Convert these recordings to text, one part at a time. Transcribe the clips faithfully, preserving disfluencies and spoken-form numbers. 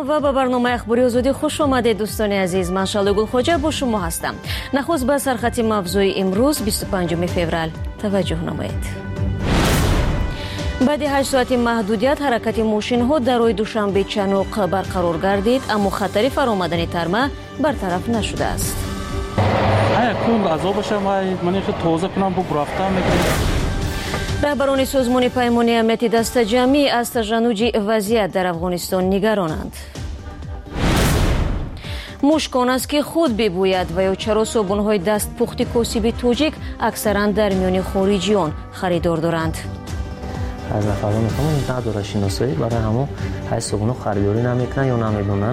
و به برنامه اخباری آزادی خوش آمدید دوستان عزیز. من شعله گلخواجه با شما هستم. نخست به سرخط موضوع امروز بیست و پنجم فوریه توجه نمایید. بعد هشت ساعت محدودیت حرکت ماشین ها در روی دوشنبه چنوق برقرار گردید، اما خطر فرآمدن ترمه برطرف نشده است. کون غذا باشه من تازه کنم بو رفتم میگم. رهبران سازمان پیمانی امنیتی دست جمعی از تشنج وضعیت در افغانستان نگرانند. مشکان است که خود ببوید و یا چرا صابون‌های دست پخت کاسبی توجیک اکثرا در میان خارجیان خریدار دارند. از نفران میتونم نداره شناسایی برای همون های صابون خریداری نمیکنن یا نمیدونن.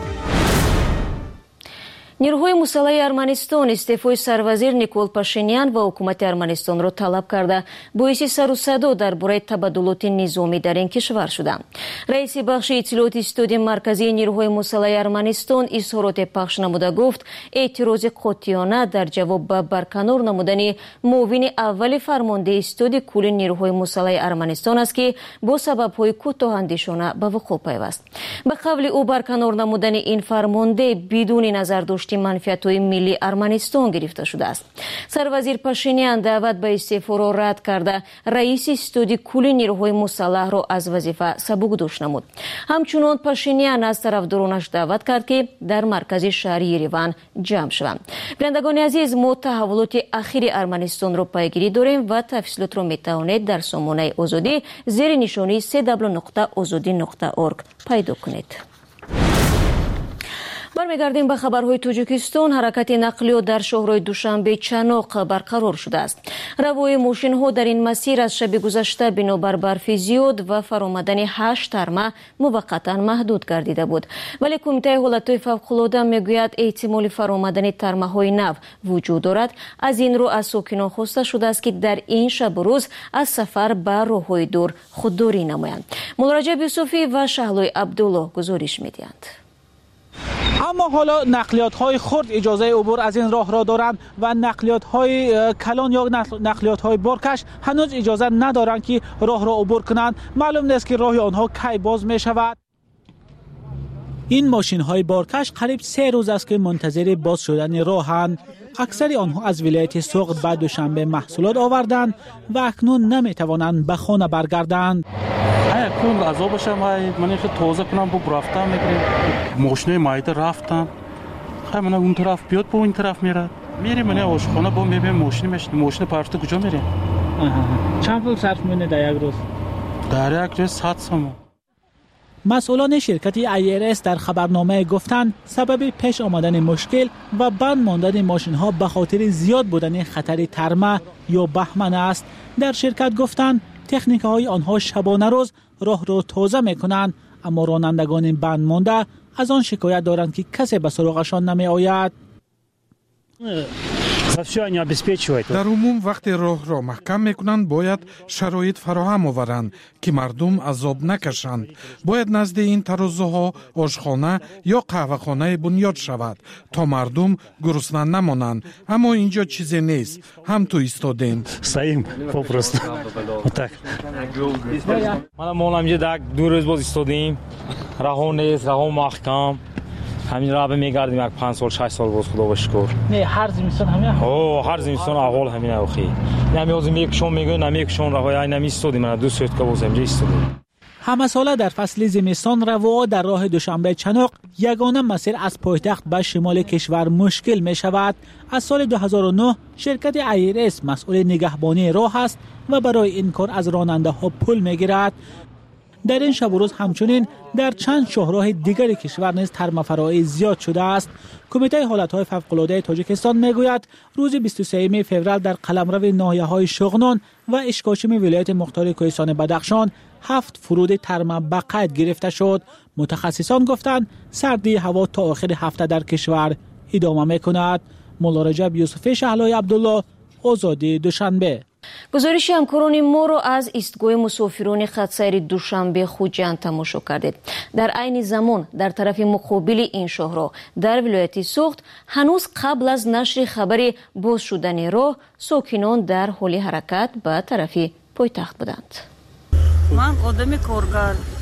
نیروهای مسلح ارمنستان استعفای سروزیر نیکول پاشینیان و حکومت ارمنستان را طلب کرده باعث سر و صدا درباره تبادلات نظامی در این کشور شدند. رئیس بخش اطلاعات استودی مرکزی نیروهای مسلح ارمنستان اظهارات پخش نموده گفت اعتراض قاطعانه در جواب به برکنار نمودن معاون اول فرمانده استودی کل نیروهای مسلح ارمنستان است که با سبب‌های کوتاه‌اندیشانه به وقوع پیوست. به قول او برکنار نمودن این فرمانده بدون نظر داشتن منفعت‌های ملی ارمنستان گرفته شده است. سروزیر پاشینیان دعوت به استعفا را رد کرده رئیس استودی کل نیروهای مسلح را از وظیفه سبکدوش نمود. همچنان پاشینیان از طرفدارانش دعوت کرد که در مرکز شهر یریوان جمع شوند. بینندگان عزیز، ما تحولات اخیر ارمنستان را پیگیری داریم و تفصیلات را میتوانید در سامانه آزادی زیر نشانی سه دبلیو نقطه آزادی نقطه اورگ پیدا کنید. برمیگردیم به خبرهای تاجیکستان. حرکت نقلیات در شهرهای دوشنبه چنوق برقرار شده است. روی ماشین ها در این مسیر از شب گذشته بنابر برف زیاد و فرآمدن هشت ترمه موقتا محدود گردیده بود، ولی کمیته حالتهای فوق‌العاده میگوید احتمال فرآمدن ترمه های نو وجود دارد. از این رو از ساکنان خواسته شده است که در این شب و روز از سفر به راههای دور خودداری نمایند. مولانا یوسفی و شهلای عبدالله گزارش میدهند. اما حالا نقلیات های خرد اجازه عبور از این راه را دارند و نقلیات های کلان یا نقلیات های بارکش هنوز اجازه ندارند که راه را عبور کنند. معلوم نیست که راه آنها کی باز می شود. این ماشین های بارکش قریب سه روز است که منتظر باز شدن راهند. اکثر آنها از ولایت سوغد بعد دوشنبه محصولات آوردند و اکنون نمی توانند به خانه برگردند. کون غذا باشه من تازه کنم بو رفتم میگم. ماشین مایده رفتم خیلی من اون طرف بیاد با این طرف میره میریم من آشخانه با میبینم ماشین میشه ماشین پرفته کجا میره. چند پول صرف میکنه در یک روز؟ در یک روز صد سوم. مسئولان شرکت ای ار اس در خبرنامه گفتند سبب پیش آمدن مشکل و بند ماندن ماشین ها به خاطر زیاد بودن خطر ترمه یا بهمن است. در شرکت گفتند تکنیک های آنها شبانه روز راه را تازه می کنند، اما رانندگان بند مانده از آن شکایت دارند که کسی به سراغشان نمی آید. در عموم وقتی راه را محکم میکنند باید شرایط فراهم آورند که مردم عذاب نکشند. باید نزد این ترازوها آشخانه یا قهوه‌خانه بنیاد شود تا مردم گرسنه نمانند، اما اینجا چیزی نیست. هم تو ایستادیم. سعیم پاپرست. так. ما ما اینجا دو روز باز ایستادیم. راه نیست، راه محکم. همین راه میگردیم یک پنج سال شش سال باز خدا با شکر. نه هر زمستان همین. اوه هر زمستان احوال همین اخی. نمیازم یک شون میگن نمیکشون راه های نمیستادیم. من دو ساعت که باز اینجا ایستادیم. همه ساله در فصل زمستان رواها در راه دوشنبه چنوق یگانه مسیر از پایتخت به شمال کشور مشکل می شود. از سال دو هزار و نه شرکت ای ار اس مسئول نگهبانی راه است و برای این کار از راننده ها پول می گیرد. در این شب و روز همچنین در چند شهرهای دیگر کشور نیز ترمه فرایی زیاد شده است. کمیته حالتهای فوق‌العاده تاجیکستان میگوید روز بیست و سوم فوریه در قلمرو ناحیه‌های شغنان و اشکاشم ولایت مختار کوهستان بدخشان هفت فرود ترمه به قید گرفته شد. متخصصان گفتند سردی هوا تا آخر هفته در کشور ادامه میکند. مولانا یوسفی شهلای عبدالله آزادی دوشنبه. گزارش همکاران ما را از ایستگاه مسافران خطسیر دوشنبه خوجند تماشا کردید. در عین زمان در طرف مقابل این شهرها در ولایت سوغد هنوز قبل از نشر خبر باز شدن راه ساکنان در حال حرکت به طرف پایتخت بودند. من آدم کارگر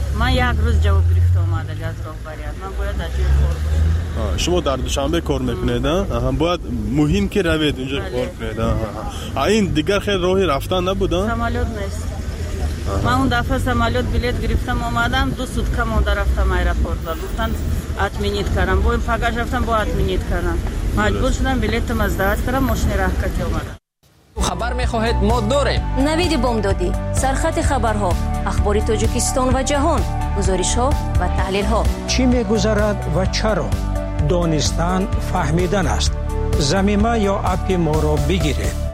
من یک روز جواب گرفت اومده از راهبریات. من باید در جای کار باشم. شما در دوشنبه کار میکنید؟ ها باید مهم که روید اونجا کار کنید. ها این دیگر خیلی راهی رفتن نبودن؟ سمالوت نیست. من اون دفعه سمالوت بلیت گرفتم اومدم دو سوتکه مونده رفتم ایرپورت و گفتن اتمینیت کردم. با این پگاش رفتم با اتمینیت کردم. مجبور شدم بلیتم از دعوت کردم ماشین راهکتی اومدم. خبر میخواهید ما داریم. نوید بامدادی، سرخط خبرها، اخبار تاجیکستان و جهان، گزارش ها و تحلیل ها. چی میگذرد و چرا؟ دانستن فهمیدن است. ضمیمه یا اپ ما را بگیرید.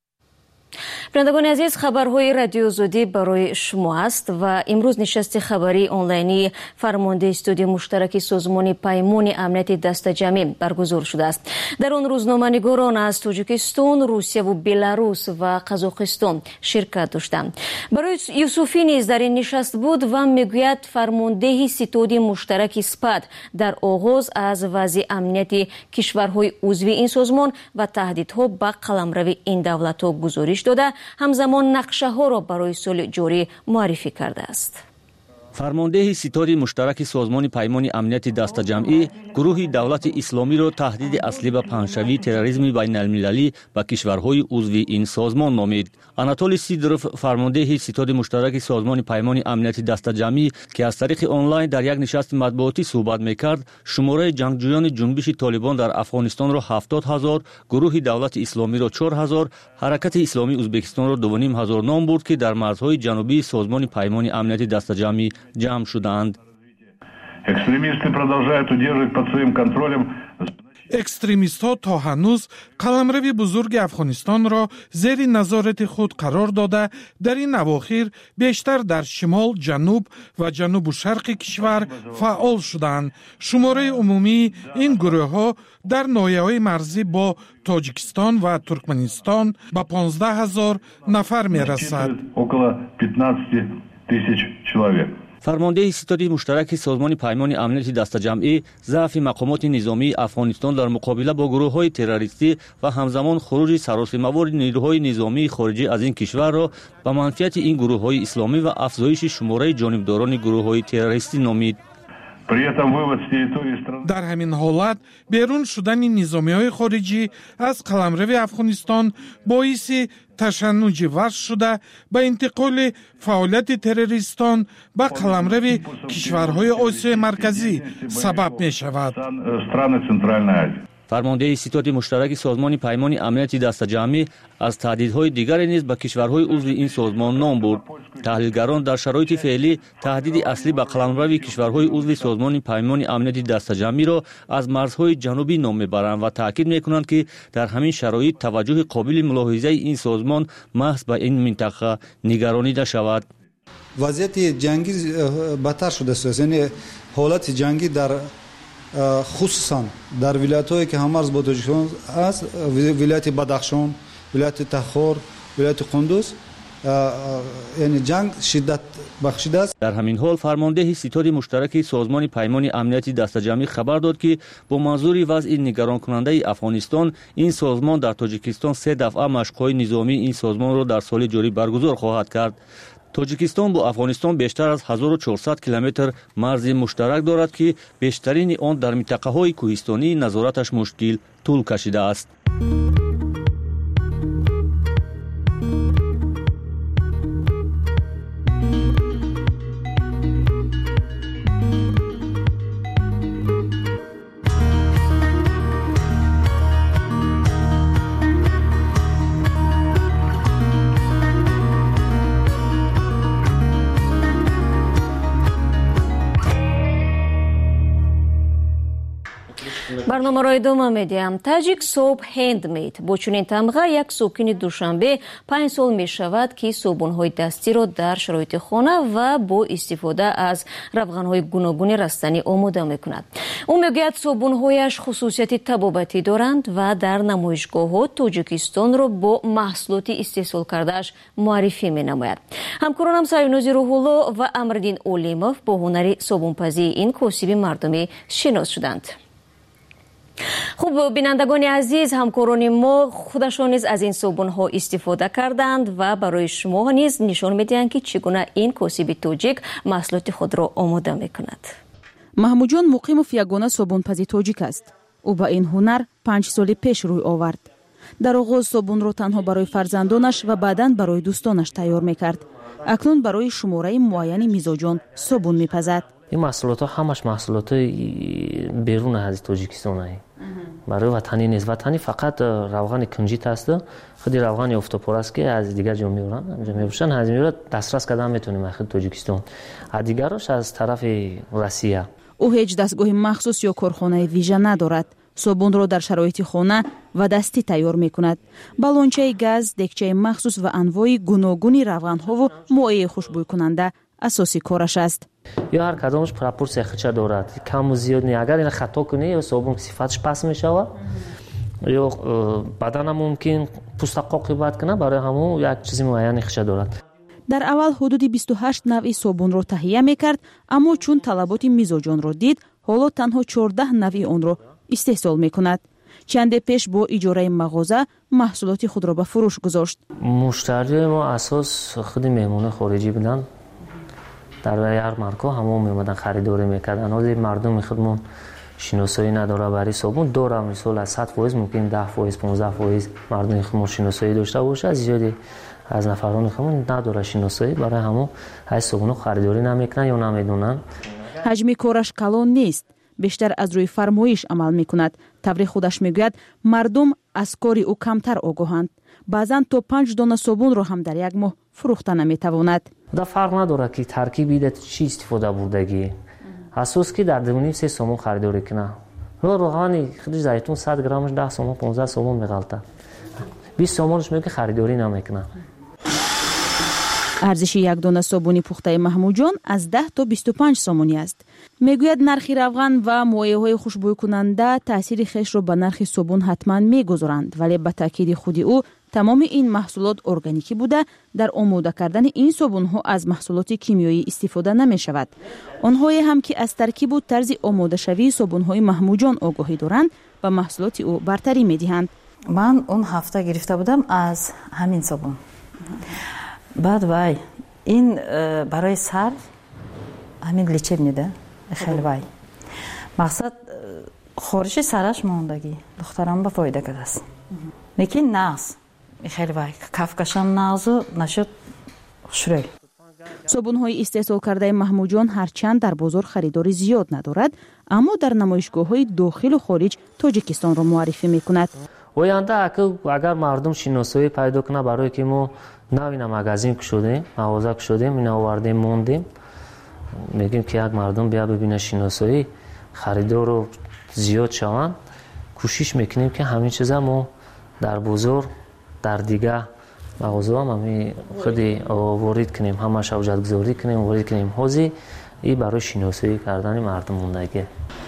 بینندگان عزیز، خبرهای رادیو زودی برای شما است و امروز نشست خبری آنلاینی فرمانده استودیو مشترک سازمان پیمان امنیت دست جمعی برگزار شده است. در آن روزنامه‌نگاران از تاجیکستان، روسیه و بلاروس و قزاقستان شرکت داشتند. برای یوسفی نیز در این نشست بود و میگوید فرمانده ستاد مشترک سپد در آغاز از وضع امنیت کشورهای عضو این سازمان و تهدیدها به قلمرو این دولت‌ها گزارش داده همزمان نقشه ها را برای سال جاری معرفی کرده است. فرمانده ستاد مشترک سازمان پیمان امنیت دست جمعی گروه دولت اسلامی را تهدید اصلی به پنهشوی تروریسم بین المللی به کشورهای عضو این سازمان نامید. آناتولی سیدروف، فرمانده ستاد مشترک سازمان پیمان امنیت دست جمعی که از طریق آنلاین در یک نشست مطبوعاتی صحبت میکرد، شماره جنگجویان جنبش طالبان در افغانستان را هفتاد هزار، گروه دولت اسلامی را چهار هزار، حرکت اسلامی ازبکستان را دو و نیم هزار نام برد که در مرزهای جنوبی سازمان پیمان امنیت دست جمعی جمع شدند. Экстремисты продолжают удерживать под своим контролем. экстремистҳо то ҳанӯз қаламрави бузурги афғонистонро зери назорати худ қарор дода дар ин авохир бештар дар шимол, ҷануб ва ҷанубу шарқи кишвар фаъол шуданд. шумораи умумии ин гурӯҳҳо дар ноҳияҳои марзӣ бо тоҷикистон ва туркманистон ба понздаҳ ҳазор нафар мерасад. Около пятнадцати тысяч человек. فرمانده ستاد مشترک سازمان پیمان امنیت دست جمعی ضعف مقامات نظامی افغانستان در مقابله با گروه‌های تروریستی و همزمان خروج سراسیمه‌وار نیروهای نظامی خارجی از این کشور را به منفعت این گروه‌های اسلامی و افزایش شماره جانبداران گروه‌های تروریستی نامید. дар ҳамин ҳолат берун шудани низомиҳои хориҷӣ аз қаламрави афғонистон боиси ташаннуҷи варз шуда ба интиқоли фаъолияти террористон ба қаламрави кишварҳои осиёи марказӣ сабаб мешавад. فرمانده ستاد مشترک سازمان پیمان امنیت دست جمعی از تهدیدهای دیگری نیز به کشورهای عضو این سازمان نام برد. تحلیلگران در شرایط فعلی تهدید اصلی به قلمرو کشورهای عضو سازمان پیمان امنیت دست جمعی را از مرزهای جنوبی نام میبرند و تاکید میکنند که در همین شرایط توجه قابل ملاحظه این سازمان محض به این منطقه نگرانیده شود. وضعیت جنگی بدتر شده است. یعنی حالت جنگی در خصوصا در ولایت‌هایی که همارز با تاجیکستان است، ولایت بدخشان، ولایت تخار، ولایت قندوز، یعنی جنگ شدت بخشیده است. در همین حال فرمانده ستاد مشترک سازمان پیمان امنیت دست جمعی خبر داد که با منظور وضع نگران کننده افغانستان این سازمان در تاجیکستان سه دفعه مشق‌های نظامی این سازمان را در سال جاری برگزار خواهد کرد. تاجیکستان با افغانستان بیشتر از هزار و چهارصد کیلومتر مرز مشترک دارد که بیشترین آن در منطقه‌های کوهستانی نظارتش مشکل طول کشیده است. برنامه را ادامه میدیم. تاجیک صبح هندمید. با چنین تمغه یک سوکین دوشنبه پنج سال می شود که صابون‌های دستی را در شرایط خانه و با استفاده از روغن‌های گوناگون رستنی آماده می کند. او میگوید صابون‌هایش خصوصیت طبابتی دارند و در نمایشگاه‌ها تاجیکستان را با محصولات استحصال کرده‌اش معرفی می نماید. همکارانم سایونوزی روح‌الله و امردین اولیموف با هنر صابون‌پزی این کاسب مردمی شناس شدند. خب بینندگان عزیز، همکاران ما خودشان نیز از این صابون ها استفاده کردند و برای شما نیز نشان میدهند که چگونه این کاسب تاجیک محصولات خود را آماده میکند. محمود جان مقیم یگانه صابونپزی تاجیک است. او با این هنر پنج سال پیش روی آورد. در آغاز صابون را تنها برای فرزندانش و بعداً برای دوستانش تیار میکرد. اکنون برای شماره معین میزاجان صابون میپزد. این محصولات ها همش محصولات بیرون از تاجیکستان است. برای وطنی نیست. وطنی فقط روغن کنجیت است. خودی روغن افتاپور است که از دیگر جا میورن. اونجا میفروشن. از میره دسترس کردن میتونیم اخیر تاجیکستان. از دیگرش از طرف روسیه. او هیچ دستگاه مخصوص یا کارخانه ویژه ندارد. صابون را در شرایط خانه و دستی تیار میکند. بالونچه گاز، دکچه مخصوص و انواع گوناگونی روغن ها و مایع خوشبو کننده اساسی کارش است. یا هر کدامش پروپورسیا خودش دارد. کم و زیاد نه. اگر این خطا کنی یا صابون صفتش پس میشود یا بدن ممکن پوست عاقبت کنه، برای همون یک چیزی معین خودش دارد. در اول حدود بیست و هشت نوع صابون را تهیه میکرد، اما چون طلبات میزاجان را دید، حالا تنها چهارده نوع آن را استحصال میکند. چند پیش با اجاره مغازه محصولات خود را به فروش گذاشت. مشتری ما اساس خود مهمون خارجی بودن. در یارمارکو همون میمدن خریداری میکردن. حالا مردم خودمون شناسایی نداره برای صابون داره. مثلا از صد درصد ممکن ده درصد پانزده درصد مردم خودمون شناسایی داشته باشه. از زیادی از نفران خودمون نداره شناسایی، برای همون های صابون خریداری نمیکنن یا نمیدونن. حجم کارش کلان نیست. بیشتر از روی فرمایش عمل میکند. طوری خودش میگوید مردم از کاری او کمتر آگاهند. بعضن تا پنج دانه صابون را هم در یک ماه فروخته نمیتواند. دا فرق نداره که ترکیب ایده چی استفاده بردگی. اساس که در دونیم سه صابون خریداری کنه. رو روغن خودش زیتون صد گرمش ده صابون پانزده صابون میغلطه. بیست صابونش میگه خریداری نمیکنه. ارزش یک دانه صابون پخته محمود جان از ده تا بیست و پنج سومانی است. میگوید نرخ روغن و مایع‌های خوشبو کننده تاثیر خویش را به نرخ صابون حتما میگذارند، ولی به تاکید خود او تمام این محصولات ارگانیکی بوده. در آماده کردن این صابون ها از محصولات کیمیایی استفاده نمی شود. آنهایی هم که از ترکیب و طرز آماده شوی صابون های محمود جان آگاهی دارند به محصولات او برتری می دهند. من اون هفته گرفته بودم از همین صابون. بعد وای این برای سر همین لیچه میده خیلی وای مقصد خارش سرش موندگی دخترم به فایده کرده است. لیکن نقص خیلی وای کفکشم نقص نشد شروع. صابون های استحصال کرده محمود جان هرچند در بازار خریداری زیاد ندارد، اما در نمایشگاه های داخل و خارج تاجیکستان را معرفی میکند. آینده اگر مردم شناسایی پیدا کنه برای که ما نوینا مغازین شدیم، مغازه شدیم، اینا آوردیم موندیم، میگیم که یک مردم بیا ببینه شناسایی خریدار رو زیاد شوند. کوشش میکنیم که همین چیزا ما در بازار در دیگه مغازه هم همین خودی وارد کنیم، همش اوجد گذاری کنیم، وارد کنیم. حاضی این برای شناسایی کردن مردم موندگی.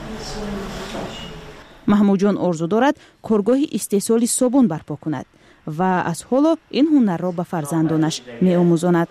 محمود جان آرزو دارد کارگاه استحصال صابون برپا کند و از حالا این هنر را به فرزندانش می آموزاند.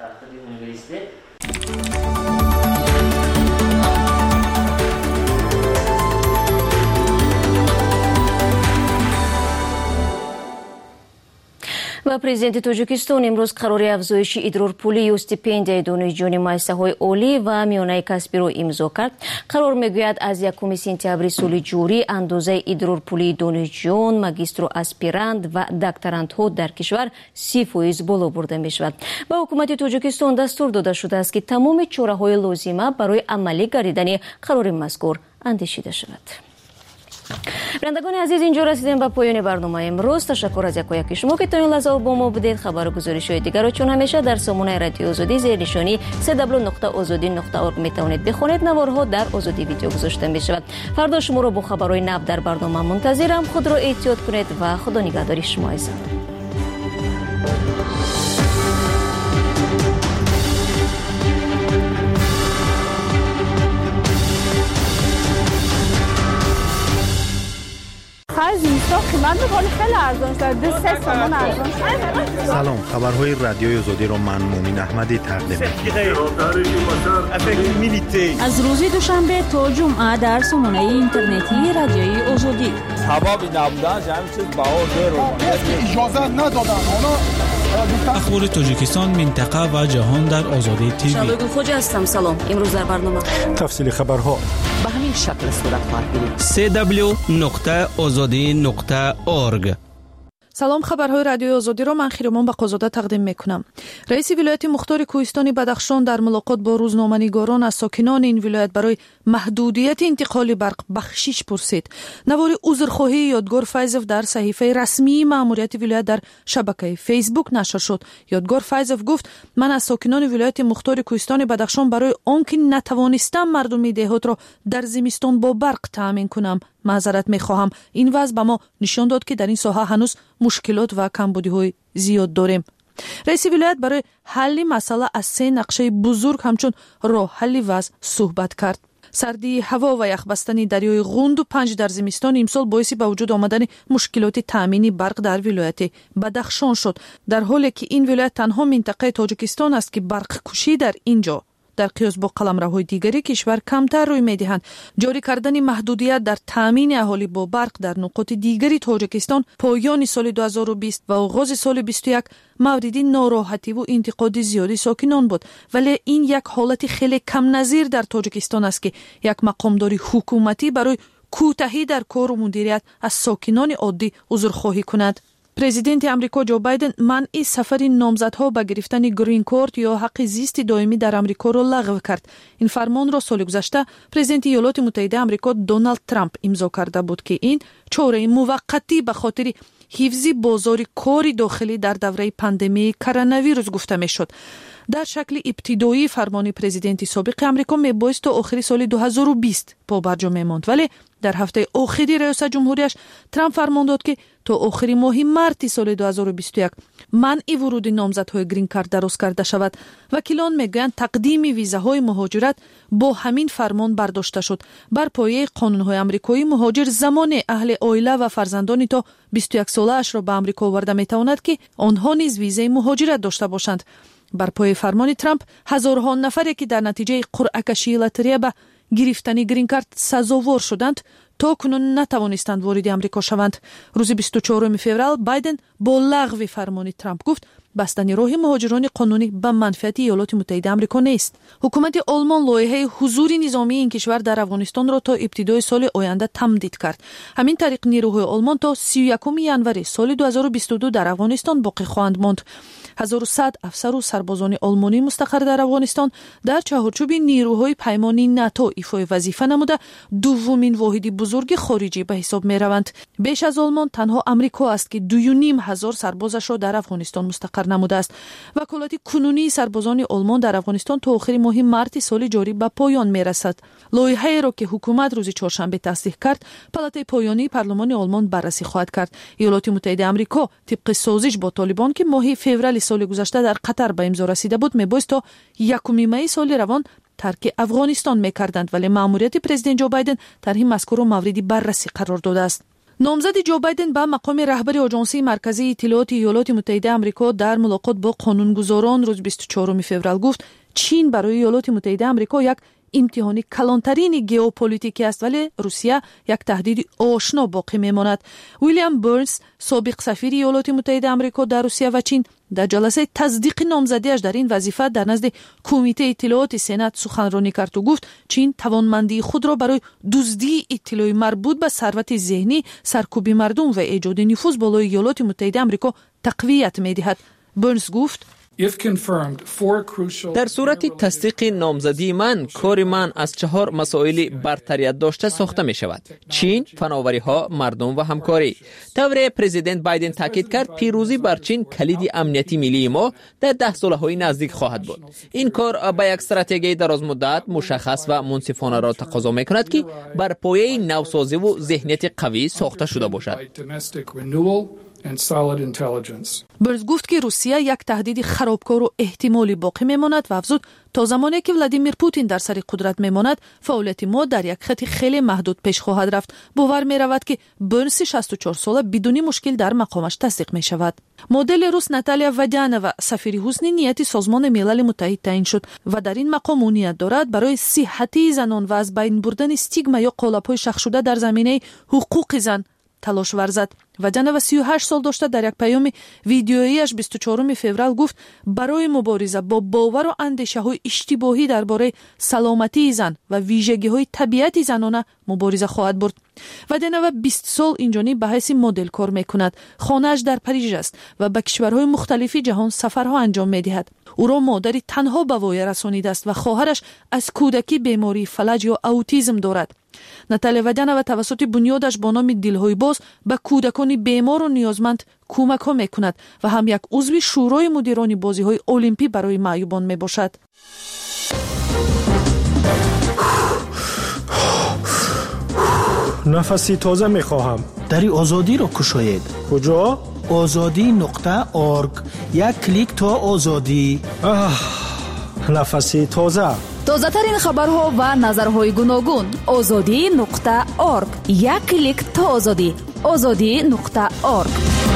و президенти Тоҷикистон имрӯз қарори афзоиши идрорпулию стипендияи донишҷӯёни муассисаҳои олӣ ва миёнаи касбиро имзо кард. қарор мегӯяд аз якуми сентябри соли ҷорӣ андозаи идрорпулии донишҷӯён, магистру аспирант ва докторантҳо дар кишвар си фоиз боло бурда мешавад. ба ҳукумати Тоҷикистон дастур дода шудааст ки тамоми чораҳои лозима барои амалӣ гардидани қарори мазкур андешида шавад. بینندگان عزیز، اینجا رسیدیم به پایان برنامه امروز. تشکر از یکایک شما که تا این لحظه با ما بودید. خبر و گزارش‌های دیگر را چون همیشه در سامانه رادیو آزادی زیر نشانی دبلیو دبلیو دبلیو نقطه آزادی نقطه اورگ میتوانید بخوانید. نوارها در آزادی ویدیو گذاشته می شود. فردا شما را با خبرهای نو در برنامه منتظرم. خود را احتیاط کنید و خدا نگهداری شما عزیزان. از اینستا قیمت می‌کنه خیلی ارزان شد. دو سه تومن ارزان شد. سلام، خبرهای رادیوی آزادی رو من مومن احمدی تقدیم می‌کنم. از روز دوشنبه تا جمعه در سامانه اینترنتی رادیوی آزادی سبب نبودنش همین چیز بهار داره اجازه ندادن اونا. اخبار تاجیکستان، منطقه و جهان در آزادی تیوی. شادوگل خوجا هستم. سلام. امروز در برنامه تفصیل خبرها به همین شکل صورت خواهد گرفت. سی دبلیو نقطه آزادی نقطه اورگ. سلام، خبرهای رادیوی آزادی را من خیرمان بقازاده تقدیم میکنم. رئیس ولایت مختار کوهستانی بدخشان در ملاقات با روزنامه‌نگاران از ساکنان این ولایت برای محدودیت انتقال برق بخشش پرسید. نوار عذرخواهی یادگار فیضوف در صحیفه رسمی ماموریت ولایت در شبکه فیسبوک نشر شد. یادگار فیضوف گفت: من از ساکنان ولایت مختار کوهستان بدخشان برای آنکه نتوانستم مردم دهات را در زمستان با برق تامین کنم معذرت میخواهم. این وضع به ما نشان داد که در این ساحه هنوز مشکلات و کمبودی‌های زیاد داریم. رئیس ولایت برای حل مسئله از سه نقشه بزرگ همچون راه حل وضع صحبت کرد. سردی هوا و یخ بستن دریای غوند و پنج در زمستان امسال باعث به وجود آمدن مشکلات تامین برق در ولایت بدخشان شد، در حالی که این ولایت تنها منطقه تاجیکستان است که برق کشی در اینجا در قیاس با قلمروهای دیگری کشور کمتر روی میدهند. جاری کردن محدودیت در تامین اهالی با برق در نقاط دیگری تاجیکستان پایان سال دو هزار و بیست و آغاز سال بیست و یک مورد ناراحتی و انتقاد زیادی ساکنان بود، ولی این یک حالت خیلی کم نظیر در تاجیکستان است که یک مقامداری حکومتی برای کوتاهی در کار و مدیریت از ساکنان عادی عذرخواهی کند. پرزیدنت امریکا جو بایدن منع سفر نامزدها به گرفتن گرین کارت یا حق زیست دائمی در امریکا را لغو کرد. این فرمان را سال گذشته پرزیدنت ایالات متحده امریکا دونالد ترامپ امضا کرده بود که این چاره موقتی به خاطر حفظ بازار کار داخلی در دوره پاندمی کرونا ویروس گفته میشد. در شکل ابتدایی فرمان پرزیدنت سابق امریکا میبایست تا آخر سال دو هزار و بیست پابرجا میماند، ولی در هفته آخری ریاست جمهوریش ترامپ فرمان داد که تا آخر ماه مارس سال دو هزار و بیست و یک منع ورود نامزدهای گرین کارت درست کرده شود. وکیلان میگویند تقدیم ویزاهای مهاجرت با همین فرمان برداشته شد. بر پایه قانونهای آمریکایی مهاجر زمان اهل عائله و فرزندانی تا بیست و یک ساله اش را به آمریکا آورده میتواند که آنها نیز ویزای مهاجرت داشته باشند. بر پای فرمان ترامپ هزارها نفری که در نتیجه قرعه کشی لاتری به گرفتن گرین کارت سزاوار شدند تا کنون نتوانستند وارد آمریکا شوند. روز بیست و چهارم فوریه بایدن با لغو فرمان ترامپ گفت بستن راه مهاجران قانونی به منفعت ایالات متحده آمریکا نیست. حکومت آلمان لایحه حضور نظامی این کشور در افغانستان را تا ابتدای سال آینده تمدید کرد. همین طریق نیروهای آلمان تا سی و یکم ژانویه سال دو هزار و بیست و دو در افغانستان باقی خواهند ماند. هزار و صد افسر و سربازان آلمانی مستقر در افغانستان در چهارچوب نیروهای پیمانی ناتو ایفای وظیفه نموده دومین واحد بزرگ خارجی به حساب می روند. بیش از آلمان تنها امریکا است که دو و نیم هزار سربازش را در افغانستان مستقر نموده است. وکالت کنونی سربازان آلمان در افغانستان تا آخر ماه مارس سال جاری به پایان می رسد. لایحه را که حکومت روز چهارشنبه تصدیق کرد، پالاتای پایانی پارلمان آلمان بررسی خواهد کرد. ایالات متحده آمریکا طبق سازش با طالبان که ماه فوریه سال گذشته در قطر به امضا رسیده بود میبایست تا یکم می سال روان ترک افغانستان میکردند، ولی ماموریت پرزیدنت جو بایدن طرح مذکور را مورد بررسی قرار داده است. نامزد جو بایدن به مقام رهبر آژانس مرکزی اطلاعات ایالات متحده آمریکا در ملاقات با قانونگذاران روز بیست و چهارم فوریه گفت چین برای ایالات متحده آمریکا یک امتحان کلانترین ژئوپلیتیکی است، ولی روسیه یک تهدید آشنا باقی میماند. ویلیام برنز سابق سفیر ایالات متحده آمریکا در روسیه و چین در جلسه تصدیق نامزدیش در این وظیفه در نزد کمیته اطلاعات سنا سخنرانی کرد و گفت چین توانمندی خود را برای دزدی اطلاعی مربوط به ثروت ذهنی، سرکوبی مردم و ایجاد نفوذ بالای ایالات متحده آمریکا تقویت می‌دهد. برنز گفت در صورت تصدیق نامزدی من، کار من از چهار مسائل برتریت داشته ساخته می شود: چین، فناوری ها، مردم و همکاری. طور پرزیدنت بایدن تاکید کرد پیروزی بر چین کلید امنیتی ملی ما در ده ساله های نزدیک خواهد بود. این کار با یک استراتژی دراز مدت مشخص و منصفانه را تقاضا می کند که بر پایه نوسازی و ذهنیت قوی ساخته شده باشد. برز گفت که روسیه یک تهدید خرابکار و احتمالی باقی میماند و افزود تا زمانی که ولادیمیر پوتین در سر قدرت میماند فعالیت ما در یک خط خیلی محدود پیش خواهد رفت. باور می رود که برنس شصت و چهار ساله بدون مشکل در مقامش تصدیق می شود. مدل روس ناتالیا ودیانووا سفیر حسن نیت سازمان ملل متحد تعیین شد و در این مقام او نیت دارد برای صحت زنان و از بین بردن استیگما یا قالب‌های شخ شده در زمینه حقوق زن талош варзад. Ваҷанова سی و هشت سال داشته در یک پیام ویدیوییش بیست و چهارم فوریه گفت برای مبارزه با باور و اندیشه‌های اشتباهی درباره سلامتی زن و ویژگی‌های طبیعت زنانه مبارزه خواهد برد. وجنوا بیست سال اینجانی به حیث مدل کار میکند. خانه‌اش در پاریژ است و به کشورهای مختلفی جهان سفرها انجام میدهد. او را مادری تنها به وای رسانیده است و خواهرش از کودکی بیماری فلج یا اوتیسم دارد. ناتالیا وجنوا توسط بنیادش با نام دلهای باز به کودکان بیمار و نیازمند کمک ها میکند و هم یک عضو شورای مدیران بازی های المپی برای معیوبان می باشد. نفسی تازه می خواهم. دری آزادی را کشاید. کجا؟ آزادی نقطه ارگ. یک کلیک تا آزادی. نفسی تازه. تازه ترین خبرها و نظرهای گوناگون. آزادی نقطه ارگ. یک کلیک تا آزادی. آزادی نقطه ارگ.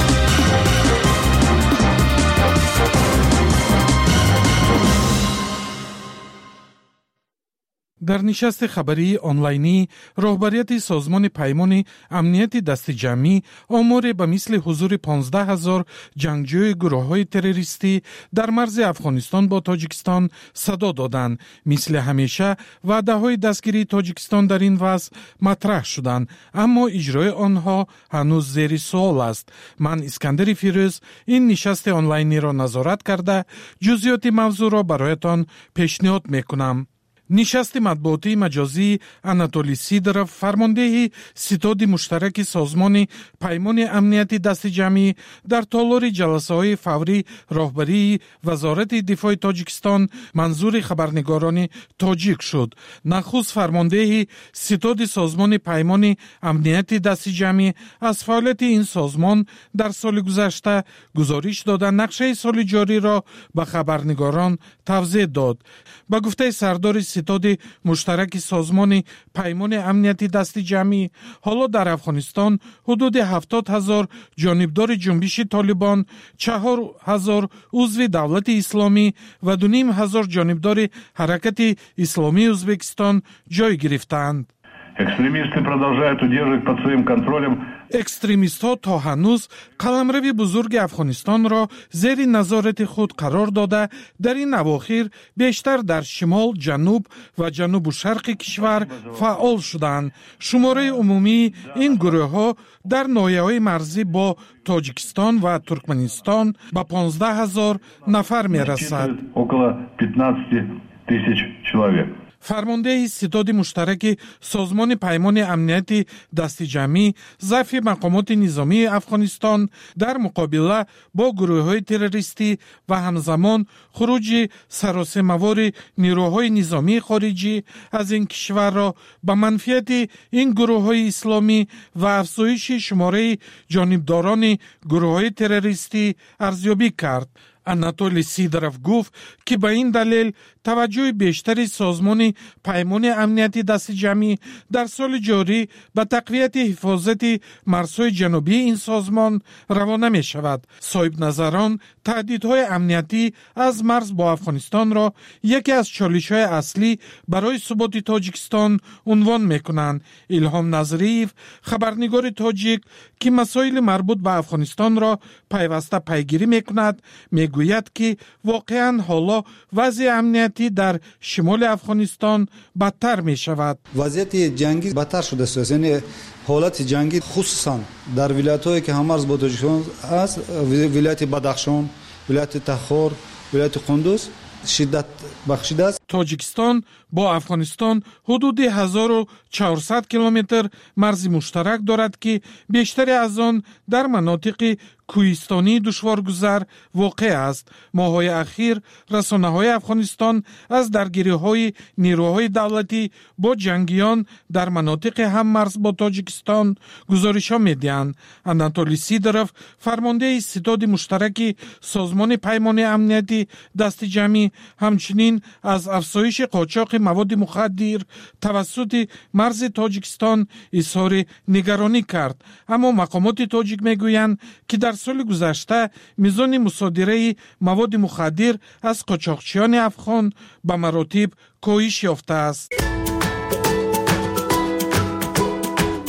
дар нишасти хабарии онлайнӣ роҳбарияти созмони паймони амнияти дастиҷамъӣ оморе ба мисли ҳузури понздаҳ ҳазор ҷангҷӯи гурӯҳҳои террористӣ дар марзи Афғонистон бо Тоҷикистон садо доданд. мисли ҳамеша ваъдаҳои дастгирии Тоҷикистон дар ин вазъ матраҳ шуданд, аммо иҷрои онҳо ҳанӯз зери суол аст. ман Искандари Фирӯз ин нишасти онлайниро назорат карда ҷузъиёти мавзӯъро бароятон пешниҳод мекунам. нишасти матбуотии маҷозии Анатолий Сидоров, фармондеҳи ситоди муштараки созмони паймони амнияти дастиҷамъӣ дар толори ҷаласаҳои фаврии роҳбарии Вазорати дифои Тоҷикистон манзури хабарнигорони тоҷик шуд. нахуст фармондеҳи ситоди созмони паймони амнияти дастиҷамъӣ аз фаъолияти ин созмон дар соли гузашта гузориш дода нақшаи соли ҷориро ба хабарнигорон тавзеҳ дод. ба гуфтаи сардори ситоди муштараки созмони паймони амнияти дастиҷамъӣ, ҳоло дар Афғонистон ҳудуди ҳафтод ҳазор ҷонибдори ҷунбиши Толибон, чаҳор ҳазор узви давлати исломӣ ва ду ним ҳазор ҷонибдори ҳаракати исломии Ӯзбекистон ҷой гирифтаанд. Экстремисты продолжают удерживать под своим контролем. экстремистҳо то ҳанӯз қаламрави бузурги Афғонистонро зери назорати худ қарор дода, дар ин авохир бештар дар шимол, ҷануб ва ҷанубу шарқи кишвар фаъол шуданд. шумораи умумии ин гурӯҳҳо дар ноҳияҳои марзӣ бо Тоҷикистон ва Туркманистон ба понздаҳ ҳазор нафар мерасад. Около пятнадцать тысяч человек. фармондеҳи ситоди муштараки созмони паймони амнияти дастиҷамъӣ заъфи мақомоти низомии Афғонистон дар муқобила бо гурӯҳҳои террористӣ ва ҳамзамон хуруҷи саросемавори нирӯҳои низомии хориҷӣ аз ин кишварро ба манфиати ин гурӯҳҳои исломӣ ва афзоиши шумораи ҷонибдорони гурӯҳҳои террористӣ арзёбӣ кард. Анатолий Сидоров гуфт ки ба ин далел таваҷҷӯҳи бештари созмони паймони амнияти дастиҷамъӣ дар соли ҷорӣ ба тақвияти ҳифозати марзҳои ҷанубии ин созмон равона мешавад. соҳибназарон таҳдидҳои амниятӣ аз марз бо Афғонистонро яке аз чолишҳои аслӣ барои суботи Тоҷикистон унвон мекунанд. Илҳом Назриев, хабарнигори тоҷик, ки масоили марбут ба Афғонистонро пайваста пайгирӣ мекунад, мегӯяд ки воқеан ҳоло вазъи амниятӣ дар шимоли Афғонистон бадтар мешавад. вазъияти ҷангӣ бадтар шудааст. яъне ҳолати ҷангӣ хусусан дар вилоятҳое ки ҳамарз бо Тоҷикистон аст, вилояти Бадахшон, вилояти Тахор, вилояти Қундуз шиддат бахшидааст. Тоҷикистон бо Афғонистон ҳудуди ҳазору чаҳорсад километр марзи муштарак дорад ки бештари аз он дар манотиқи кӯҳистонии душворгузар воқеъ аст. моҳҳои ахир расонаҳои Афғонистон аз даргириҳои нирӯҳои давлатӣ бо ҷангиён дар манотиқи ҳаммарз бо Тоҷикистон гузоришҳо медиҳанд. Анатолий Сидоров, фармондеҳи ситоди муштараки созмони паймони амнияти дастиҷамъӣ, ҳамчунин аз афзоиши қочоқи маводи мухаддир тавассути марзи Тоҷикистон изҳори нигаронӣ кард. аммо мақомоти тоҷик мегӯянд ки дар соли гузашта мизони мусодираи маводи мухаддир аз қочоқчиёни афғон ба маротиб коҳиш ёфтааст.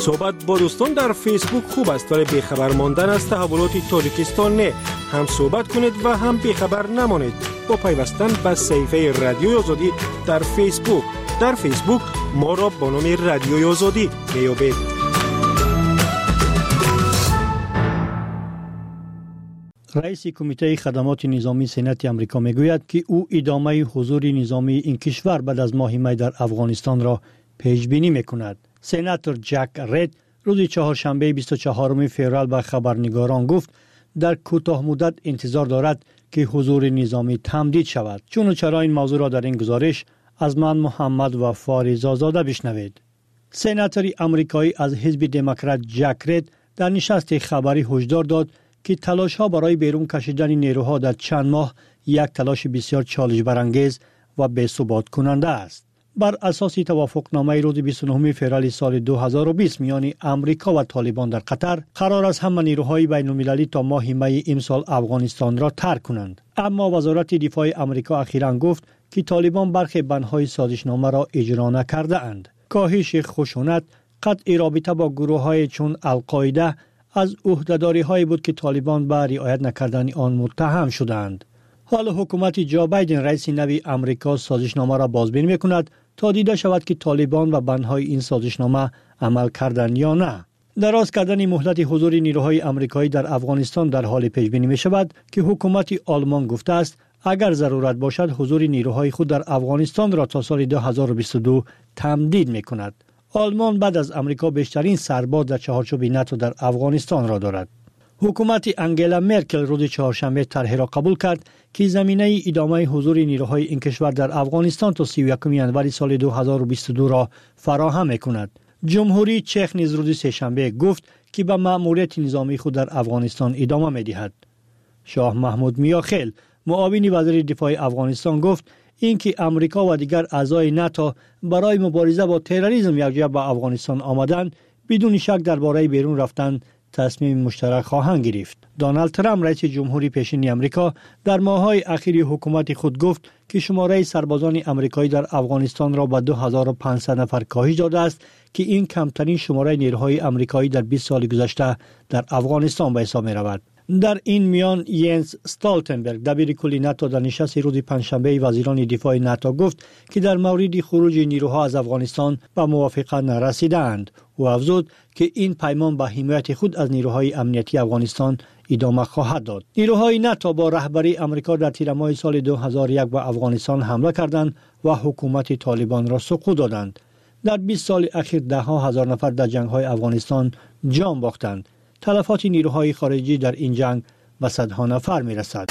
صحبت با دوستان در فیسبوک خوب است ولی بیخبر ماندن از تحولات تاجیکستان نه. هم صحبت کنید و هم بیخبر نمانید با پیوستن به صفحه رادیوی آزادی در فیسبوک. در فیسبوک ما را با نام رادیوی آزادی میابید. رئیس کمیته خدمات نظامی سنت آمریکا میگوید که او ادامه حضور نظامی این کشور بعد از ماه می در افغانستان را پیش بینی میکند. سناتور جک رید روز چهارشنبه بیست و چهارم فوریه به خبرنگاران گفت در کوتاه مدت انتظار دارد که حضور نظامی تمدید شود. چون و چرا این موضوع را در این گزارش از من محمد و فاریزادزاده بشنوید. سناتور آمریکایی از حزب دموکرات جک رید در نشست خبری هشدار داد که تلاش ها برای بیرون کشیدن نیروها در چند ماه یک تلاش بسیار چالش برانگیز و بی‌ثبات کننده است. بر اساس توافقنامه روز بیست و نهم فوریه سال دو هزار و بیست میان آمریکا و طالبان در قطر قرار است همه نیروهای بین المللی تا ماه می امسال افغانستان را ترک کنند. اما وزارت دفاع آمریکا اخیراً گفت که طالبان برخی بندهای سازشنامه را اجرا نکرده اند. کاهش خشونت، قطع رابطه با گروه‌های چون القاعده از عهده‌داری‌هایی بود که طالبان به رعایت نکردن آن متهم شدند. حال حکومت جو بایدن رئیس نوی آمریکا سازشنامه را بازبینی می‌کند تا دیده شود که طالبان و بندهای این سازشنامه عمل کردند یا نه. دراز کردن مهلت حضور نیروهای آمریکایی در افغانستان در حال پیش‌بینی می‌شود که حکومت آلمان گفته است اگر ضرورت باشد حضور نیروهای خود در افغانستان را تا سال دو هزار و بیست و دو تمدید می‌کند. آلمان بعد از آمریکا بیشترین سرباز در چهارچوب ناتو در افغانستان را دارد. حکومت انگلا مرکل روز چهارشنبه طرحی را قبول کرد که زمینه ادامه حضور نیروهای این کشور در افغانستان تا سی و یکم ژانویه سال دو هزار و بیست و دو را فراهم می‌کند. جمهوری چک نیز روز سه‌شنبه گفت که به مأموریت نظامی خود در افغانستان ادامه می‌دهد. شاه محمود میاخیل معاون وزیر دفاع افغانستان گفت اینکه آمریکا و دیگر اعضای ناتو برای مبارزه با تروریسم یکجا به افغانستان آمدند بدون شک درباره بیرون رفتن تصمیم مشترک خواهند گرفت. دونالد ترامپ رئیس جمهوری پیشین آمریکا در ماه‌های اخیر حکومت خود گفت که شماره سربازان آمریکایی در افغانستان را به دو هزار و پانصد نفر کاهش داده است که این کمترین شماره نیروهای آمریکایی در بیست سال گذشته در افغانستان به حساب می‌رود. در این میان ینس استالتنبرگ دبیر کل ناتو در نشست روز پنجشنبه وزیران دفاع ناتو گفت که در مورد خروج نیروها از افغانستان به موافقت نرسیدند. او افزود که این پیمان به حمایت خود از نیروهای امنیتی افغانستان ادامه خواهد داد. نیروهای ناتو با رهبری آمریکا در تیر ماه سال دو هزار و یک به افغانستان حمله کردند و حکومت طالبان را سقوط دادند. در بیست سال اخیر ده ها هزار نفر در جنگ‌های افغانستان جان باختند. تلفات نیروهای خارجی در این جنگ به صدها نفر میرسد.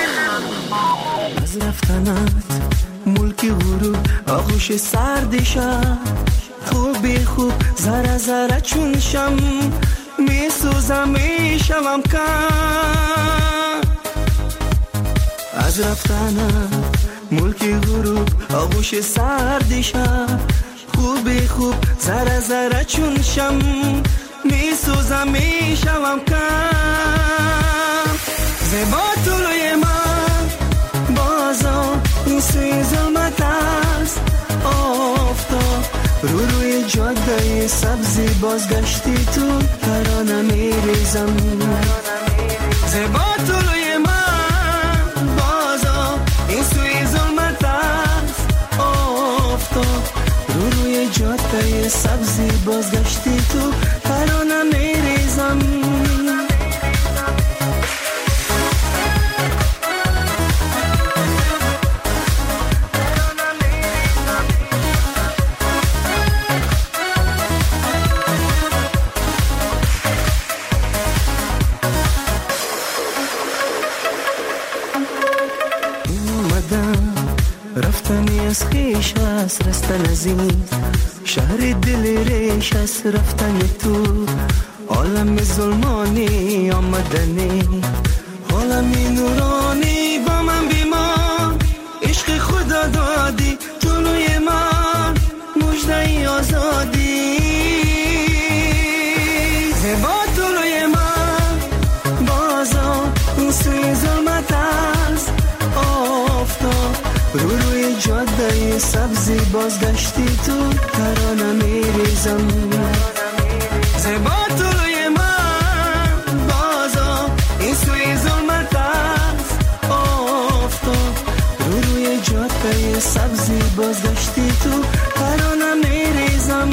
از رفتنت ملک غرور آغوش سرد شب خوب خوب زره زره چون شم میسوزم میشوم کم. از رفتنت ملک غرور آغوش سرد شب خوب خوب زره زره چون شم میسوزم میشوم کم. زیبا طلوی من بازا این سوی ظلمت است آفتاب رو روی جاده سبزی بازگشتی تو ترانه میریزم. زیبا طلوی من بازا این سوی ظلمت است آفتاب رو روی جاده سبزی بازگشتی تو ترانه میریزم. رفتنی از خیش است رستن از این شهر دل ریش است رفتن تو عالم ظلمانی آمدنی عالمی نورانی با من بیمان عشق خدا دادی جلوی من مژده آزادی. زیبا جلوی من بازا این سوی ظلمت است آفتاب رو روی جاده سبزی بازگشتی تو ترانه میریزم. زبا طلوی من بازا این سوی ظلمت است آفتاب رو روی جاده سبزی بازگشتی تو ترانه میریزم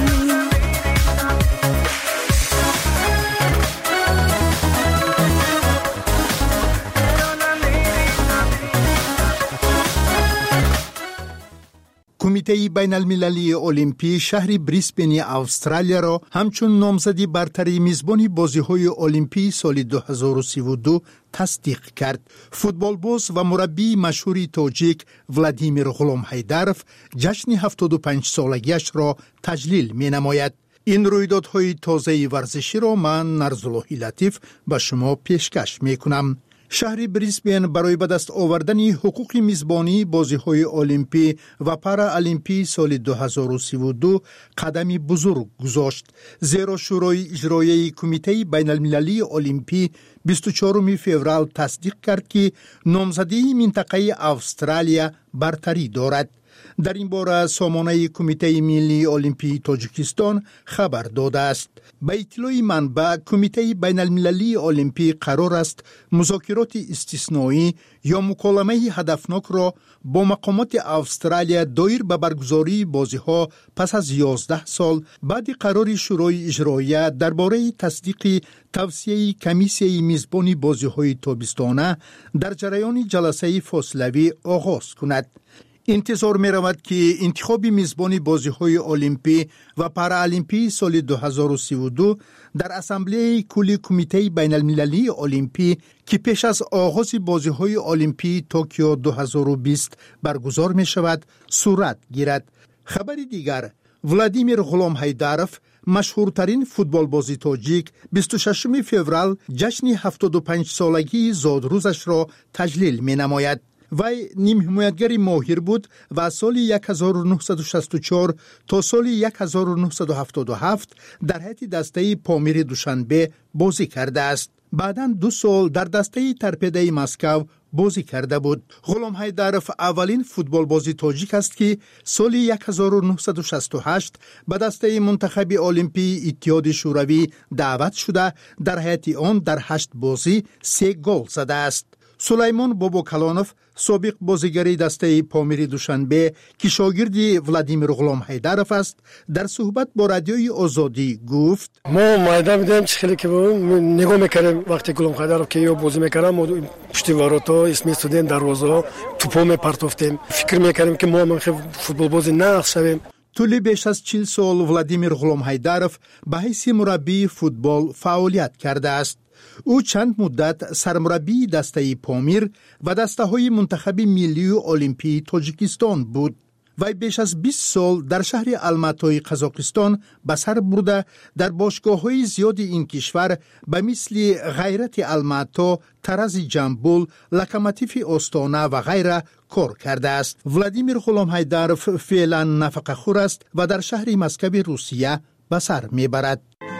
کمیته بین المللی المپی شهر بریسبن استرالیا را همچون نامزدی برتری میزبانی بازی‌های المپی سال دو هزار و سی و دو تصدیق کرد. فوتبال باز و مربی مشهور تاجیک ولادیمیر غلام حیدرف جشن هفتاد و پنج سالگیش را تجلیل می نماید. این رویدادهای تازه ورزشی را من نرزالله لطیف به شما پیشکش می کنم. شهر بریسبن برای به دست آوردن حقوق میزبانی بازی‌های المپی و پارا المپی سال دو هزار و سی و دو قدمی بزرگ گذاشت، زیرا شورای اجرایی کمیته بین المللی المپی بیست و چهارم فوریه تصدیق کرد که نامزدی منطقه استرالیا برتری دارد. در این باره سامانه کمیته ملی المپی تاجیکستان خبر داده است. به اطلاع منبع کمیته بین المللی المپی قرار است مذاکرات استثنایی یا مکالمه هدفناک را با مقامات استرالیا دایر به برگزاری بازی‌ها پس از یازده سال بعد قرار شورای اجرایی درباره تصدیق توصیه کمیسیه میزبانی بازی‌های تابستانه در جریان جلسه فاصلوی آغاز کند. انتظار می رود که انتخاب میزبانی بازی‌های المپی و پارالیمپی سال دو هزار و سی و دو در اسامبله کلی کمیته بین المللی المپی که پیش از آغاز بازی‌های المپی توکیو دو هزار و بیست برگزار می شود صورت گیرد. خبر دیگر، ولادیمیر غلام حیدرف مشهورترین فوتبال بازی تاجیک بیست و ششم فوریه جشن هفتاد و پنج سالگی زادروزش را تجلیل می نماید. وی نیم حمایتگر ماهر بود و از سال هزار و نهصد و شصت و چهار تا سال هزار و نهصد و هفتاد و هفت در هیئت دسته پامیر دوشنبه بازی کرده است. بعداً دو سال در دسته ترپیده مسکو بازی کرده بود. غلام حیدرف اولین فوتبال بازی تاجیک است که سال هزار و نهصد و شصت و هشت به دسته منتخب المپی اتحاد شوروی دعوت شده در هیئت آن در هشت بازی سه گل زده است. سلیمان بابا کلانوف سابق بازیگری دسته پامیر دوشنبه که شاگرد ولادیمیر غلام حیدرف است در صحبت با رادیوی آزادی گفت ما مایده میدیم چه خیلی که نگاه میکردیم وقتی غلام حیدرف که یا بازی میکردم پشتیواراتا اسم استودنت دروازه توپا میپرتافتیم فکر میکردیم که ما هم فوتبال بازی نقش شویم. طول بیش از چهل سال ولادیمیر غلام حیدرف به حیث مربی فوتبال فعالیت کرده است. او چند مدت سرمربی دسته پامیر و دسته های منتخب ملی و المپی تاجیکستان بود. وی بیش از بیست سال در شهر الماتای قزاقستان به سر برده در باشگاه های زیاد این کشور به مثل غیرت الماتا، ترز جنبول، لکماتیف استانه و غیره کار کرده است. ولادیمیر غلام حیدرف فعلا نفقه خور است و در شهر مسکو روسیه به سر میبرد.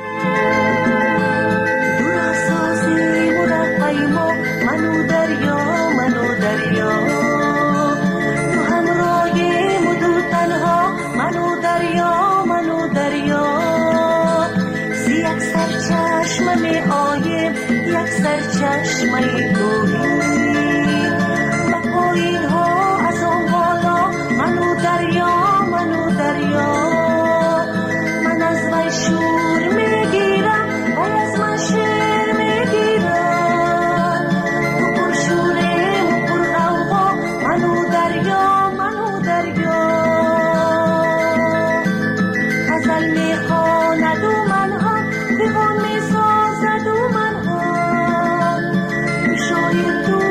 چشمه گوهی و پایین ها از آن بالا منو دریا منو دریا من از وی شور میگیرم و از من شعر میگیرم تو پر شورم و پر غوغا منو دریا منو دریا غزل میخواند و من هم دیوان میسازد و من هم شاید تو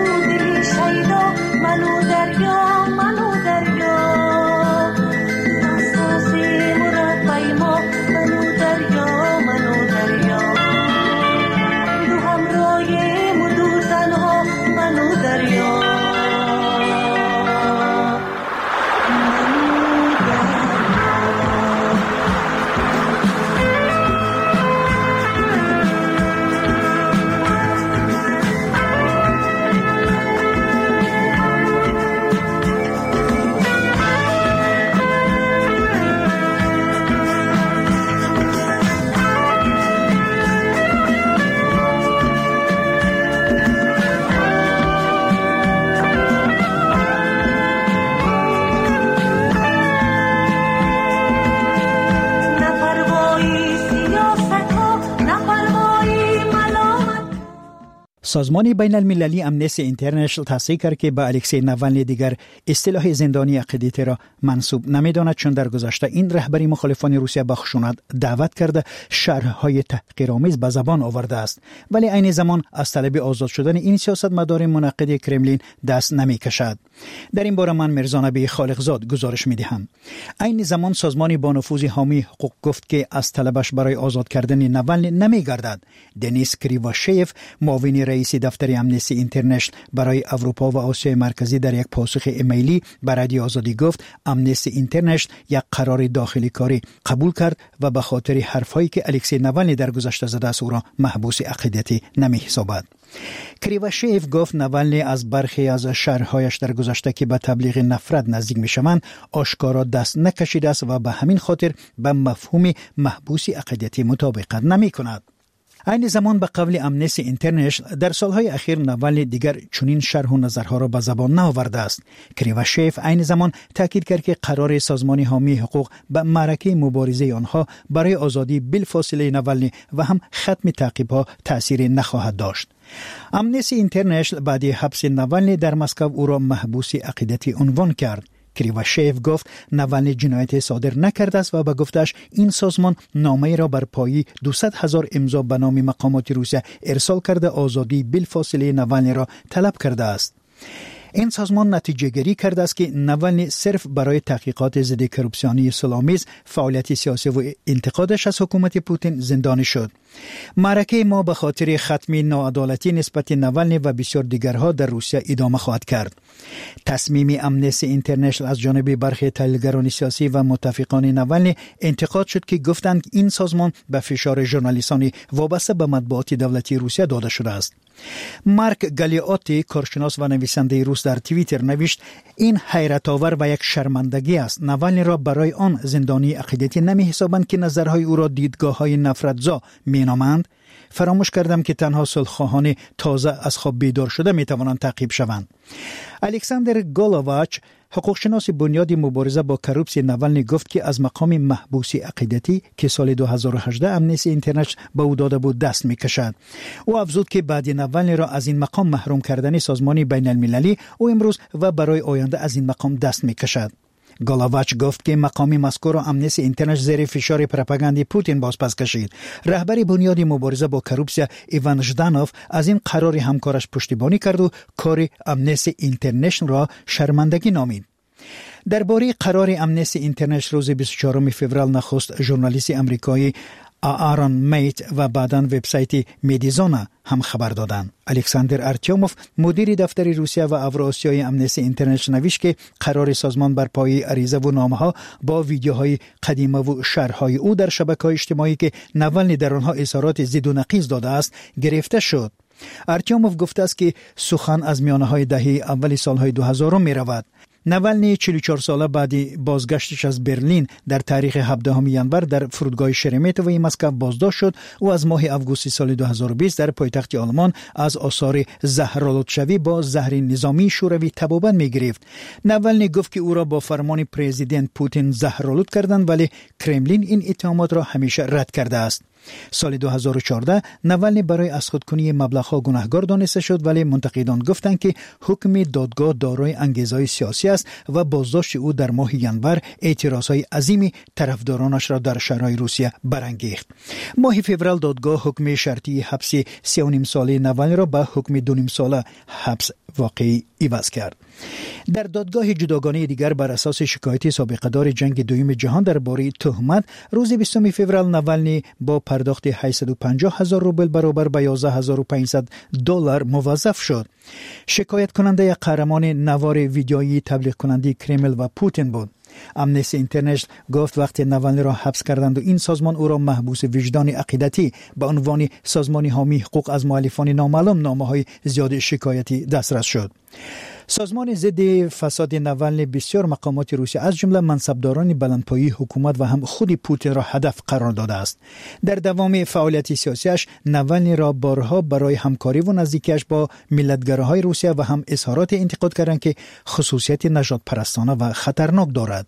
سازمان بین المللی امنستی اینترنشنال تصریح کرد که به الکسی ناوالنی دیگر اصطلاح زندانی عقیدتی را منسوب نمی‌داند، چون در گذشته این رهبری مخالفان روسیه به خشونت دعوت کرده شرح‌های تحقیرآمیز به زبان آورده است، ولی عین زمان از طلب آزاد شدن این سیاستمدار منعقد کرملین دست نمی‌کشد. در این باره من مرزا نبی خالقزاد گزارش می‌دهم. عین زمان سازمان با نفوذ حامی حقوق گفت که از طلبش برای آزاد کردن ناوالنی نمی‌گردد. دنیس کریواشیف، معاون رئیس دفتر امنستی اینترنشنال برای اروپا و آسیای مرکزی، در یک پاسخ ایمیلی به رادیو آزادی گفت امنستی اینترنشنال یک قرار داخلی کاری قبول کرد و به خاطر حرف‌هایی که الکسی ناوالنی در گذشته زده است او را محبوس عقیدتی نمی‌حسابد. کریواشیف گفت ناوالنی از برخی از شرح‌هایش در گذشته که به تبلیغ نفرت نزدیک می‌شوند آشکارا دست نکشیده است و به همین خاطر به مفهوم محبوس عقیدتی مطابقت نمی‌کند. این زمان به قول امنستی اینترنشنال در سالهای اخیر ناوالنی دیگر چنین شرح و نظرها را به زبان نآورده است. کریواشیف این زمان تاکید کرد که قرار سازمان حامی حقوق به معرکه مبارزه آنها برای آزادی بلافاصله ناوالنی و هم ختم تعقیب‌ها تأثیر نخواهد داشت. امنستی اینترنشنال بعد حبس ناوالنی در مسکو او را محبوس عقیدتی عنوان کرد. کریواشیف گفت ناوالنی جنایت صادر نکرده است و به گفتش این سازمان نامه را بر پایه دویست هزار امضا به نام مقامات روسیه ارسال کرده آزادی بلافاصله ناوالنی را طلب کرده است. این سازمان نتیجه گیری کرده است که ناوالنی صرف برای تحقیقات ضد کورپسیونی صلح‌آمیز فعالیت سیاسی و انتقادش از حکومت پوتین زندانی شد. معرکه ما به خاطر ختم ناعدالتی نسبت ناوالنی و بسیار دیگرها در روسیه ادامه خواهد کرد. تصمیم امنستی اینترنشنال از جانب برخی تحلیلگران سیاسی و متفقان ناوالنی انتقاد شد که گفتند این سازمان به فشار ژورنالیستانی وابسته به مطبوعات دولتی روسیه داده شده است. مارک گالیاتی، کارشناس و نویسنده روس، در توییتر نوشت این حیرت آور و یک شرمندگی است. ناوالنی را برای آن زندانی عقیدتی نمی حسابند که نظرهای او را دیدگاه‌های نفرت‌زا مینامند. فراموش کردم که تنها صلح‌خواهان تازه از خواب بیدار شده می توانند تعقیب شوند. الکساندر گولاواچ، حقوقشناس بنیاد مبارزه با کروپسی ناوالنی، گفت که از مقام محبوس عقیدتی که سال دو هزار و هجده امنستی اینترنشنال به او داده بود دست می‌کشد. او افزود که بعد ناوالنی را از این مقام محروم کردن سازمان بین المللی او امروز و برای آینده از این مقام دست می‌کشد. گالاواچ گفت که مقام مذکور را امنستی اینترنشنال زیر فشار پروپاگاندی پوتین بازپس کشید. رهبر بنیاد مبارزه با کروپسیا ایوان ژدانوف از این قرار همکارش پشتیبانی کرد و کار امنستی اینترنشنال را شرمندگی نامید. درباره قرار امنستی اینترنشنال روز بیست و چهارم فوریه نخست ژورنالیست آمریکایی آرون میت و بعداً وبسایت میدیزونا هم خبر دادند. الکساندر ارتیوموف، مدیر دفتر روسیه و اوراسیای امنستی اینترنشنال، نوشت که قرار سازمان بر پایه عریضه و نامه‌ها با ویدیوهای قدیمی و شرح‌های او در شبکه‌های اجتماعی که ناوالنی در آنها اظهارات ضد و نقیض داده است گرفته شد. ارتیوموف گفته است که سخن از میانه‌های دهه اول سال‌های دو هزار می‌رود. ناوالنی چهل و چهار ساله بعد بازگشتش از برلین در تاریخ هفدهم ژانویه در فرودگاه شرمتوی مسکو بازداشت شد و از ماه آگوست سال دو هزار و بیست در پایتخت آلمان از آثار زهرآلودشوی با زهر نظامی شوروی تبابت می‌گرفت. ناوالنی گفت که او را با فرمان پرزیدنت پوتین زهرآلود کردند، ولی کرملین این اتهامات را همیشه رد کرده است. سال دو هزار و چهارده ناوالنی برای از خودکنی مبلغ‌ها گناهکار دانسته شد، ولی منتقدان گفتند که حکم دادگاه دارای انگیزه‌های سیاسی است و بازداشت او در ماه ژانویه اعتراضهای عظیمی طرفدارانش را در شهرهای روسیه برانگیخت. ماه فوریه دادگاه حکم شرطی حبس سه و نیم ساله ناوالنی را به حکم دو نیم ساله حبس واقعی عوض کرد. در دادگاه جداگانه دیگر بر اساس شکایت سابقه دار جنگ دوم جهان درباره تهمت روز بیستم فوریه ناوالنی با پرداخت هشتصد و پنجاه هزار روبل برابر به یازده هزار و پانصد دلار موظف شد. شکایت کننده قهرمان نوار ویدیویی تبلیغ کننده کرمل و پوتین بود. امنستی اینترنشنال گفت وقتی ناوالنی را حبس کردند و این سازمان او را محبوس وجدان عقیدتی به عنوان سازمان حامی حقوق از مؤلفان نامعلوم نامه‌های زیاد شکایتی دسترس شد. سازمان ضد فساد ناوالنی بسیار مقامات روسیه از جمله منصبداران بلندپایه حکومت و هم خود پوتین را هدف قرار داده است. در دوام فعالیت سیاسیش ناوالنی را بارها برای همکاری و نزدیکیش با ملتگراهای روسیه و هم اظهارات انتقاد کردند که خصوصیت نژاد پرستانه و خطرناک دارد.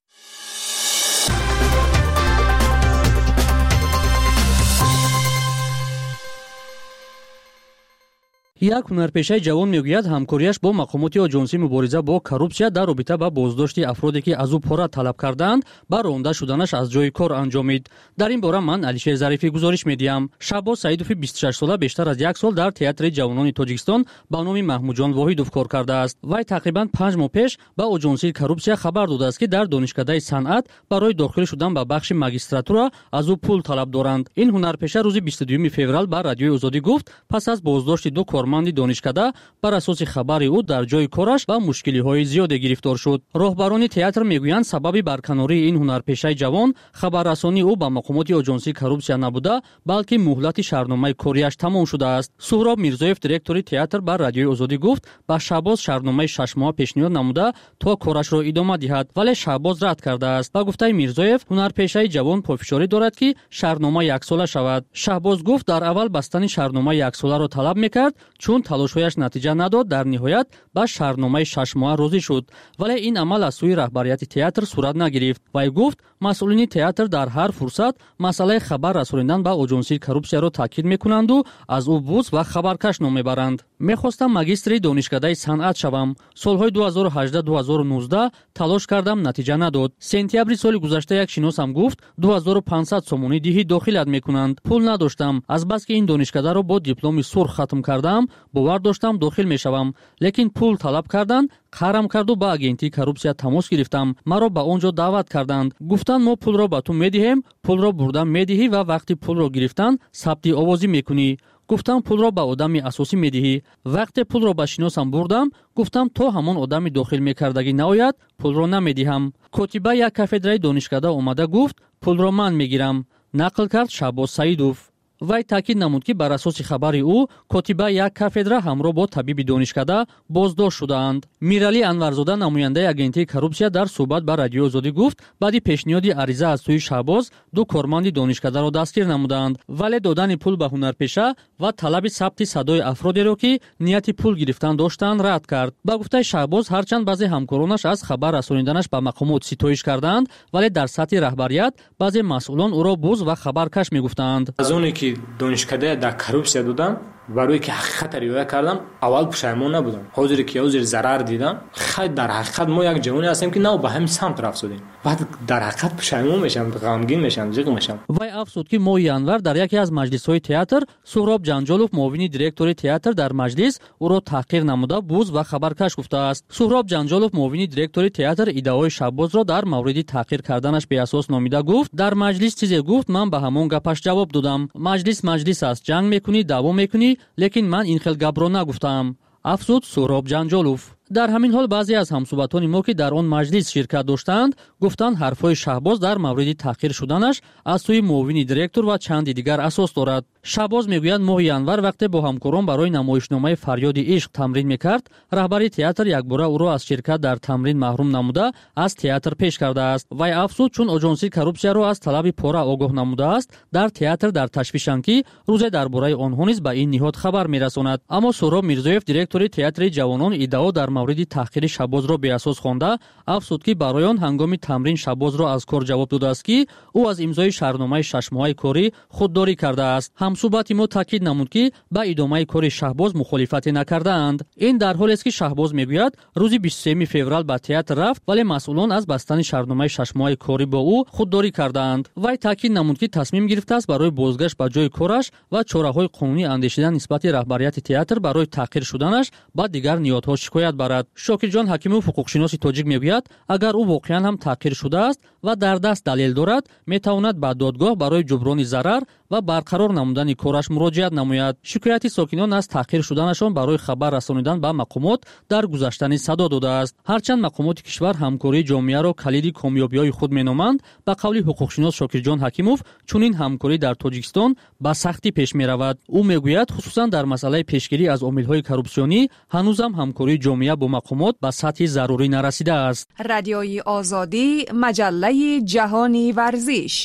як ҳунарпешаи ҷавон мегӯяд ҳамкориаш бо мақомоти оҷонсии мубориза бо коррупсия дар робита ба боздошти афроде ки аз ӯ пора талаб карданд ба ронда шуданаш аз ҷои кор анҷомид. дар ин бора ман алишер зарифӣ гузориш медиҳам. шаҳбоз саидови бисту шаш сола бештар аз як сол дар театри ҷавонони тоҷикистон ба номи маҳмудҷон воҳидов кор кардааст. вай тақрибан панҷ моҳ пеш ба оҷонсии коррупсия хабар додааст ки дар донишкадаи санъат барои дохил шудан ба бахши магистратура аз ӯ пул талаб доранд. ин ҳунарпеша рӯзи бисту дуюми феврал ба радиои озодӣ гуфт пас аз боздошти ду корманди донишкада бар асоси хабари ӯ дар ҷои кораш ба мушкилиҳои зиёде гирифтор шуд. роҳбарони театр мегӯянд сабаби барканории ин ҳунарпешаи ҷавон хабаррасонии ӯ ба мақомоти оҷонсии коррупсия набуда, балки муҳлати шаҳрномаи кориаш тамом шудааст. суҳроб мирзоев, директори театр, ба радиои озодӣ гуфт ба шаҳбоз шаҳрномаи шашмоҳа пешниҳод намуда то корашро идома диҳад, вале шаҳбоз рад кардааст. ба гуфтаи мирзоев, ҳунарпешаи ҷавон пойфишорӣ дорад ки шаҳрнома яксола шавад. шаҳбоз гуфт дар аввал бастани шаҳрномаи яксоларо талаб мекард, чун талошҳояш натиҷа надод, дар ниҳоят ба шаҳрномаи шашмоҳа розӣ шуд, вале ин амал аз сӯи раҳбарияти театр сурат нагирифт. вай гуфт масъулини театр дар ҳар фурсат масъалаи хабар расонидан ба оҷонсии коррупсияро таъкид мекунанду аз ӯ буз ва хабаркаш ном мебаранд. мехостам магистри донишкадаи санъат шавам. солҳои ду ҳазору ҳаждаҳ ду ҳазору нуздаҳ талош кардам, натиҷа надод. сентябри соли гузашта як шиносам гуфт ду ҳазору панҷсад сомонӣ диҳӣ дохилат мекунанд. пул надоштам. азбаски ин донишкадаро бо дипломи сурх хатм кардам, бовар доштам дохил мешавам, лекин пул талаб карданд, қарам карду ба агентии коррупсия тамос гирифтам. маро ба он ҷо даъват карданд. гуфтанд мо пулро ба ту медиҳем, пулро бурда медиҳӣ ва вақти пулро гирифтан сабти овозӣ мекунӣ. гуфтам пулро ба одами асосӣ медиҳӣ. вақте пулро ба шиносам бурдам, гуфтам то ҳамон одами дохил мекардагӣ наояд, пулро намедиҳам. котиба як кафедраи донишкада омада гуфт пулро ман мегирам. нақл кард шаҳбоз саидов. вай таъкид намуд ки бар асоси хабари ӯ котиба як кафедра ҳамроҳ бо табиби донишкада боздошт шудаанд. миралӣ анварзода, намояндаи агентии коррупсия, дар суҳбат ба радиои озодӣ гуфт баъди пешниҳоди ариза аз сӯи шаҳбоз ду корманди донишкадаро дастгир намуданд, вале додани пул ба ҳунарпеша ва талаби сабти садои афродеро ки нияти пул гирифтан доштанд рад кард. ба гуфтаи шаҳбоз, ҳарчанд баъзе ҳамкоронаш аз хабар расониданаш ба мақомот ситоиш карданд, вале дар сатҳи раҳбарият баъзе масъулон ӯро буз ва хабаркаш мегуфтанд. донишкада дар коррупсия додам, барои ки ҳақиқатро риоя кардам, аввал пушаймон набудам. ҳозире ки ҳозир зарар дидам, хай дар ҳақиқат мо як ҷавоне ҳастем ки нав ба ҳамин самт рафтодем. баъд дар ҳақиқат пушаймон мешам, ғамгин мешам, ҷиғ мешам. вай афзуд ки моҳи январ дар яке аз маҷлисҳои театр суҳроб ҷанҷолов, муовини директори театр, дар маҷлис ӯро таҳқир намуда буз ва хабаркаш гуфтааст. суҳроб ҷанҷолов, муовини директори театр, иддаои шаҳбозро дар мавриди таҳқир карданаш беасос номида гуфт. дар маҷлис чизе гуфт, ман ба ҳамон гапаш ҷавоб додам. маҷлис маҷлис аст, ҷанг мекунӣ, даъво мекунӣ, лекин ман ин хел гапро нагуфтаам, афзуд суҳроб ҷанҷолов. дар ҳамин ҳол баъзе аз ҳамсуҳбатони мо ки дар он маҷлис ширкат доштанд, гуфтанд ҳарфҳои шаҳбоз дар мавриди таҳқир шуданаш аз сӯи муовини директор ва чанди дигар асос дорад. шаҳбоз мегӯяд моҳи январ вақте бо ҳамкорон барои намоишномаи фарёди ишқ тамрин мекард, раҳбари театр якбора ӯро аз ширкат дар тамрин маҳрум намуда аз театр пеш кардааст. вай афзуд, чун оҷонсии коррупсияро аз талаби пора огоҳ намудааст, дар театр дар ташвишанд ки рӯзе дар бораи онҳо низ ба ин ниҳод хабар мерасонад. аммо суҳроб мирзоев, директори театри ҷавонон, иддао дар мавриди таҳқири шаҳбозро беасос хонда, афзуд ки барои он ҳангоми тамрин шаҳбозро аз кор ҷавоб додааст ки ӯ аз имзои шаҳрномаи шашмоҳаи корӣ худдорӣ кардааст. ҳамсуҳбати мо таъкид намуд ки ба идомаи кори шаҳбоз мухолифате накардаанд. ин дар ҳолест ки шаҳбоз мегӯяд рӯзи бисту сеюми феврал ба театр рафт, вале масъулон аз бастани шаҳрномаи шашмоҳаи корӣ бо ӯ худдорӣ кардаанд. вай таъкид намуд ки тасмим гирифтааст барои бозгашт ба ҷои кораш ва чораҳои қонунӣ андешидан нисбати раҳбарияти театр барои таҳқир шуданаш ба дигар ниҳодҳо шикоят барад. шокирҷон ҳакимов, ҳуқуқшиноси тоҷик, мегӯяд агар ӯ воқеан ҳам таҳқир шудааст ва дар даст далел дорад, метавонад ба додгоҳ барои ҷуброни зарар ва барқарор намудани кораш муроҷиат намояд. шикояти сокинон аз таҳқир шуданашон барои хабар расонидан ба мақомот дар гузаштани садо додааст. ҳарчанд мақомоти кишвар ҳамкории ҷомеаро калиди комёбиҳои худ меноманд, ба қавли ҳуқуқшинос Шокирҷон Ҳакимов, чунин ҳамкорӣ дар Тоҷикистон ба сахтӣ пеш меравад. ӯ мегӯяд хусусан дар масъалаи пешгирӣ аз омилҳои коррупсионӣ ҳанӯзам ҳамкории ҷомеа бо мақомот ба сатҳи зарурӣ нарасидааст. радиои озодӣ, маҷаллаи ҷаҳони варзиш.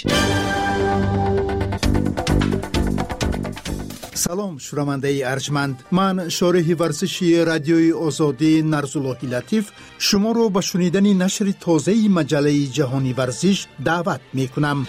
салом шунавандаи арҷманд, ман шориҳи варзиши радиои озодӣ Нарзуллоҳи Латиф шуморо ба шунидани нашри тозаи маҷаллаи ҷаҳони варзиш даъват мекунам.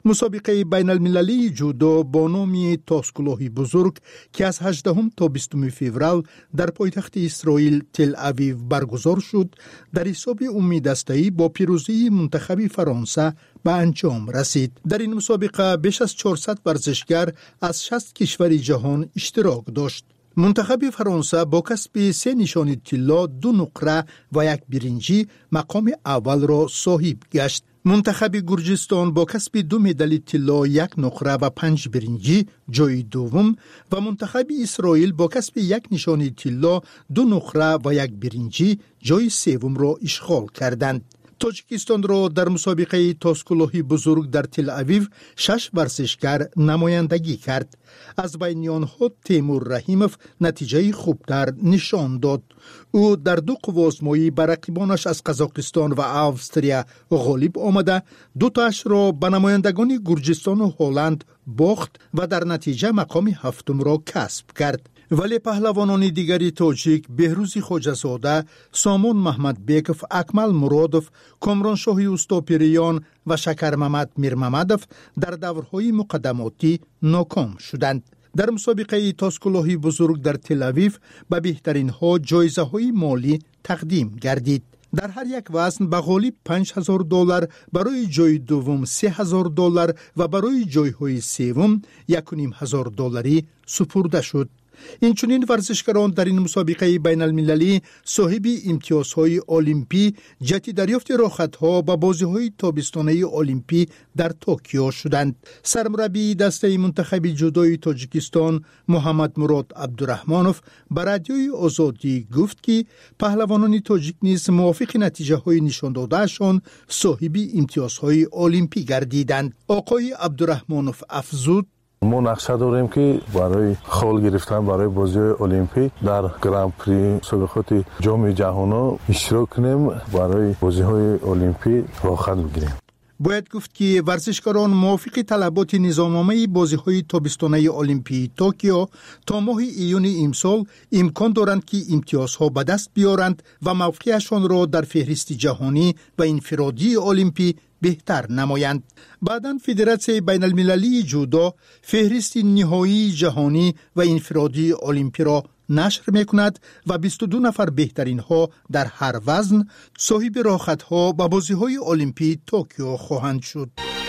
مسابقه بین المللی جودو با نام تاسکلوهی بزرگ که از هجدهم تا بیستم فوریه در پایتخت اسرائیل تل اویو برگزار شد، در حساب امیدسته‌ای با پیروزی منتخب فرانسه به انجام رسید. در این مسابقه بیش از چهارصد ورزشگر از شصت کشور جهان اشتراک داشت. منتخب فرانسه با کسب سه نشان طلا، دو نقره و یک برنجی مقام اول را صاحب گشت. منتخب گرجستان با کسب دو مدال طلا، یک نقره و پنج برنجی جای دوم و منتخب اسرائیل با کسب یک نشان طلا، دو نقره و یک برنجی جای سوم را اشغال کردند. تاجیکستان را در مسابقه تاسکلوهی بزرگ در تل اویو شش ورزشگر نمایندگی کرد. از بین آنها تیمور رحیموف نتیجه خوبتر نشان داد. او در دو قوازمایی بر رقیبانش از قزاقستان و اوستریا غالب آمده، دو تاش را به نمایندگان گرجستان و هلند باخت و در نتیجه مقام هفتم را کسب کرد. ولی پهلوانان دیگری تاجیک بهروز خواجه‌زاده، سامان محمد بیکوف، اکمل مرادوف، کامران شاهی اوستاپیریان و شکر محمد میرمحمدوف در دورهای مقدماتی ناکام شدند. در مسابقه تاسکلوهی بزرگ در تل اویو به بهترین ها جایزه های مالی تقدیم گردید. در هر یک وزن به غالب پنج هزار دلار، برای جای دوم سه هزار دلار و برای جایهای سوم یک و نیم هزار دلاری سپرده شد. این چنین ورزشکاران در این مسابقه بین المللی صاحب امتیازهای المپی جهت دریافت راحت‌ها به بازی‌های تابستانه المپی در توکیو شدند. سرمربی دسته منتخب جودوی تاجیکستان محمد مراد عبدالرحمانوف به رادیوی آزادی گفت که پهلوانان تاجیک نیز موافق نتیجه‌های نشان داده‌شان صاحب امتیازهای المپی گردیدند. آقای عبدالرحمانوف افزود: ما نقشه داریم که برای خال گرفتن برای بازی المپی در گرند پری مسابقات جام جهانی اشتراک کنیم، برای بازی های المپی راحت بگیریم. باید گفت که ورزشکاران موافق طلبات نظامنامه بازی‌های تابستانه المپی توکیو تا ماه ایون امسال امکان دارند که امتیازها به دست بیارند و موقعشان را در فهرست جهانی و انفرادی المپی بهتر نمایند. بعداً فدراسیون بین المللی جودو فهرست نهایی جهانی و انفرادی المپی را نشر میکند و بیست و دو نفر بهترین ها در هر وزن صاحب راحت ها به بازی های المپی توکیو خواهند شد.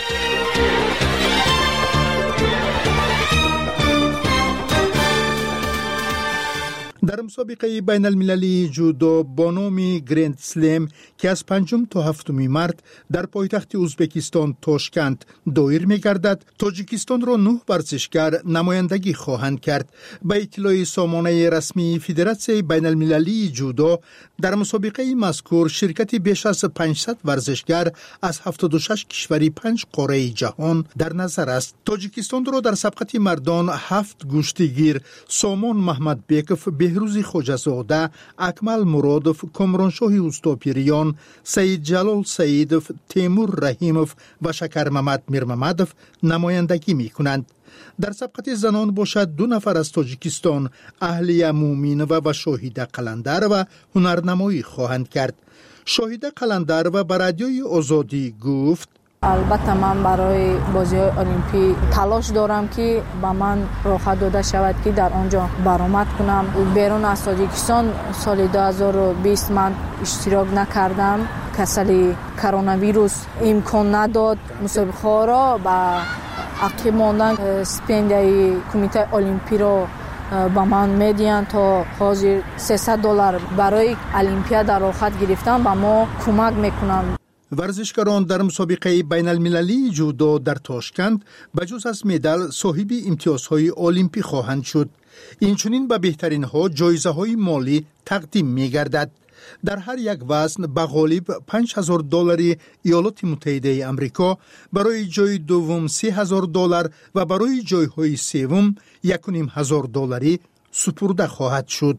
در مسابقه بین المللی جودو با نام گرند سلم که از پنجم تا هفتم مارس در پایتخت ازبکستان تاشکند دایر می‌گردد، تاجیکستان را نه ورزشگر نمایندگی خواهند کرد. به اطلاع سامانه رسمی فدراسیون بین المللی جودو در مسابقه مذکور شرکت بیش از پانصد ورزشگر از هفتاد و شش کشور پنج قاره جهان در نظر است. تاجیکستان را در سبقت مردان هفت گشتیگیر سامان محمد بیکوف، بهروز خواجه‌زاده، اکمل مرادوف، کامران شاهی اوستاپیریان، سید جلال سیدوف، تیمور رحیموف و شکر محمد میرمحمدوف نمایندگی می کنند. در سبقت زنان باشد دو نفر از تاجیکستان، اهلیه مومینوه و شاهیده قلندر و هنرنمایی خواهند کرد. شاهیده قلندر و به رادیوی آزادی گفت: البته من برای بازی المپی تلاش دارم که به من راحت داده شود که در آنجا برآمد کنم. بیرون از تاجیکستان سال دو هزار و بیست من اشتراک نکردم. کسل کرونا ویروس امکان نداد مسابقه را با عقب ماندن. استیپندیای کمیته المپی را با من میدین تا حاضر سیصد دلار برای المپیاد در راحت گرفتن با ما کمک میکنند. ورزشکاران در مسابقه بین المللی جودو در تاشکند بجز از مدال صاحب امتیازهای المپی خواهند شد. این چنین به بهترین ها جایزه های مالی تقدیم می گردد. در هر یک وزن به غالب پنج هزار دلاری ایالات متحده آمریکا، برای جای دوم سه هزار دلار و برای جایهای سوم یک و نیم هزار دلاری سپرده خواهد شد.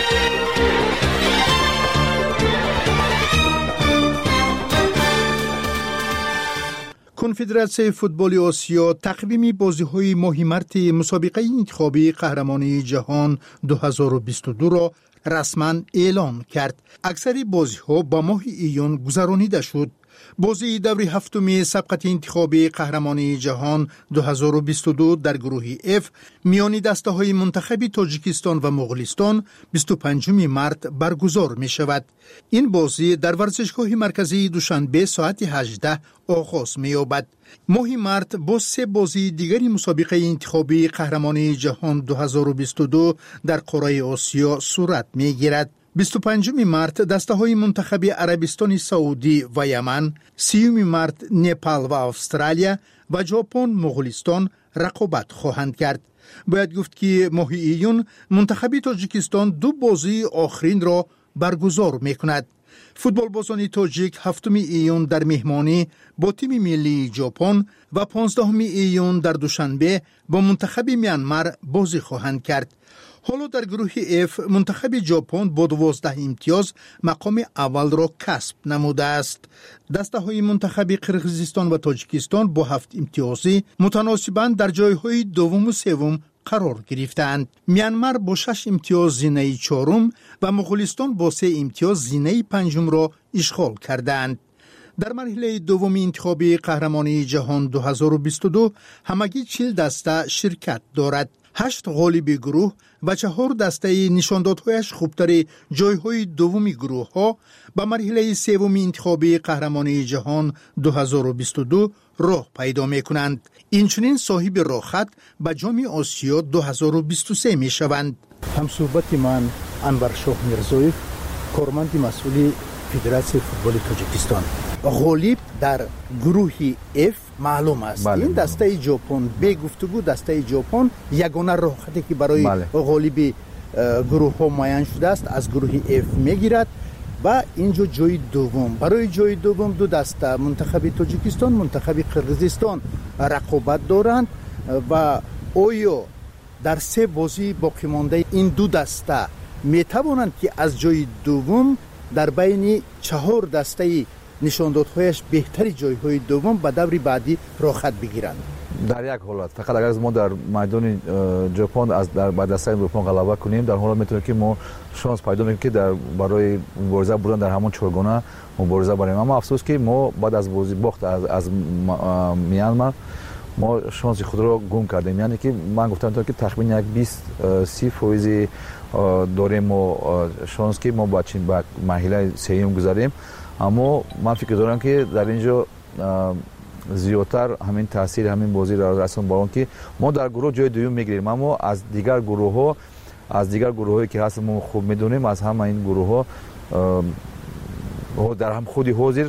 کنفدراسیون فوتبال آسیا تقویم بازی‌های ماه مارس مسابقه انتخابی قهرمانی جهان دو هزار و بیست و دو را رسما اعلام کرد. اکثر بازی‌ها با ماه ایون گذرانیده شد. بازی دور هفتم سبقت انتخابی قهرمانی جهان دو هزار و بیست و دو در گروه F میان دسته‌های منتخب تاجیکستان و مغولیستان بیست و پنجم مارس برگزار می شود. این بازی در ورزشگاه مرکزی دوشنبه ساعت هجده آغاز می یابد. ماه مارس با سه بازی دیگری مسابقه انتخابی قهرمانی جهان دو هزار و بیست و دو در قاره آسیا صورت می گیرد. بیست و پنجم مارس دسته‌های منتخب عربستان سعودی و یمن، سیوم مارس نپال و استرالیا و ژاپن مغولیستان رقابت خواهند کرد. باید گفت که ماه ایون منتخب تاجیکستان دو بازی آخرین را برگزار می‌کند. فوتبال بازان تاجیک هفتم ایون در مهمانی با تیم ملی ژاپن و پانزدهم ایون در دوشنبه با منتخب میانمار بازی خواهند کرد. حالا در گروه F منتخب ژاپن با دوازده امتیاز مقام اول را کسب نموده است. دسته‌های منتخب قرقیزستان و تاجیکستان با هفت امتیازی متناسباً در جایهای دوم و سوم قرار گرفتند. میانمار با شش امتیاز زینه چهارم و مغولیستان با سه امتیاز زینه پنجم را اشغال کردند. در مرحله دوم انتخابی قهرمانی جهان دو هزار و بیست و دو همگی چهل دسته شرکت دارد. هشت غالب گروه و چهار دسته نشاندادهایش خوبتر جایهای دومی گروه ها به مرحله سوم انتخابی قهرمانی جهان دو هزار و بیست و دو راه پیدا می کنند. اینچنین صاحب راهخط به جام آسیا دو هزار و بیست و سه می شوند. هم صحبت من انور شاه میرزویف، کارمند مسئول فدراسیون فوتبال تاجیکستان. غالب در گروه F معلوم است. بله. این دسته ژاپن به گفتگو دسته ژاپن یگانه راهخطی که برای بله. غالب گروه ها معین شده است از گروه F میگیرد و اینجا جای دوم. برای جای دوم دو دسته منتخب تاجیکستان منتخب قرقیزستان رقابت دارند و آیا در سه بازی باقی مانده این دو دسته می توانند که از جای دوم در بین چهار دسته نشاندادهایش بهتری جایهای دوم به دور بعدی راحت بگیرند؟ در یک حالت فقط اگر ما در میدان ژاپن از در بعد دسته ژاپن غلبه کنیم در حالت میتونه که ما شانس پیدا کنیم که در برای مبارزه بودن در همون چهارگانه مبارزه بریم. اما افسوس که ما بعد از بازی باخت از از میانمار ما شانس خود را گم کردیم. یعنی که من گفتم تا که تقریبا یک بیست سی فیصد داریم و شانس که ما با چین با مرحله سوم گذاریم. اما من فکر دارم که در اینجا زیادتر همین تاثیر همین بازی را رسون با اون که ما در گروه جای دوم میگیریم. اما از دیگر گروه ها از دیگر گروه هایی که هست ما خوب میدونیم از همه این گروه ها در هم خودی حاضر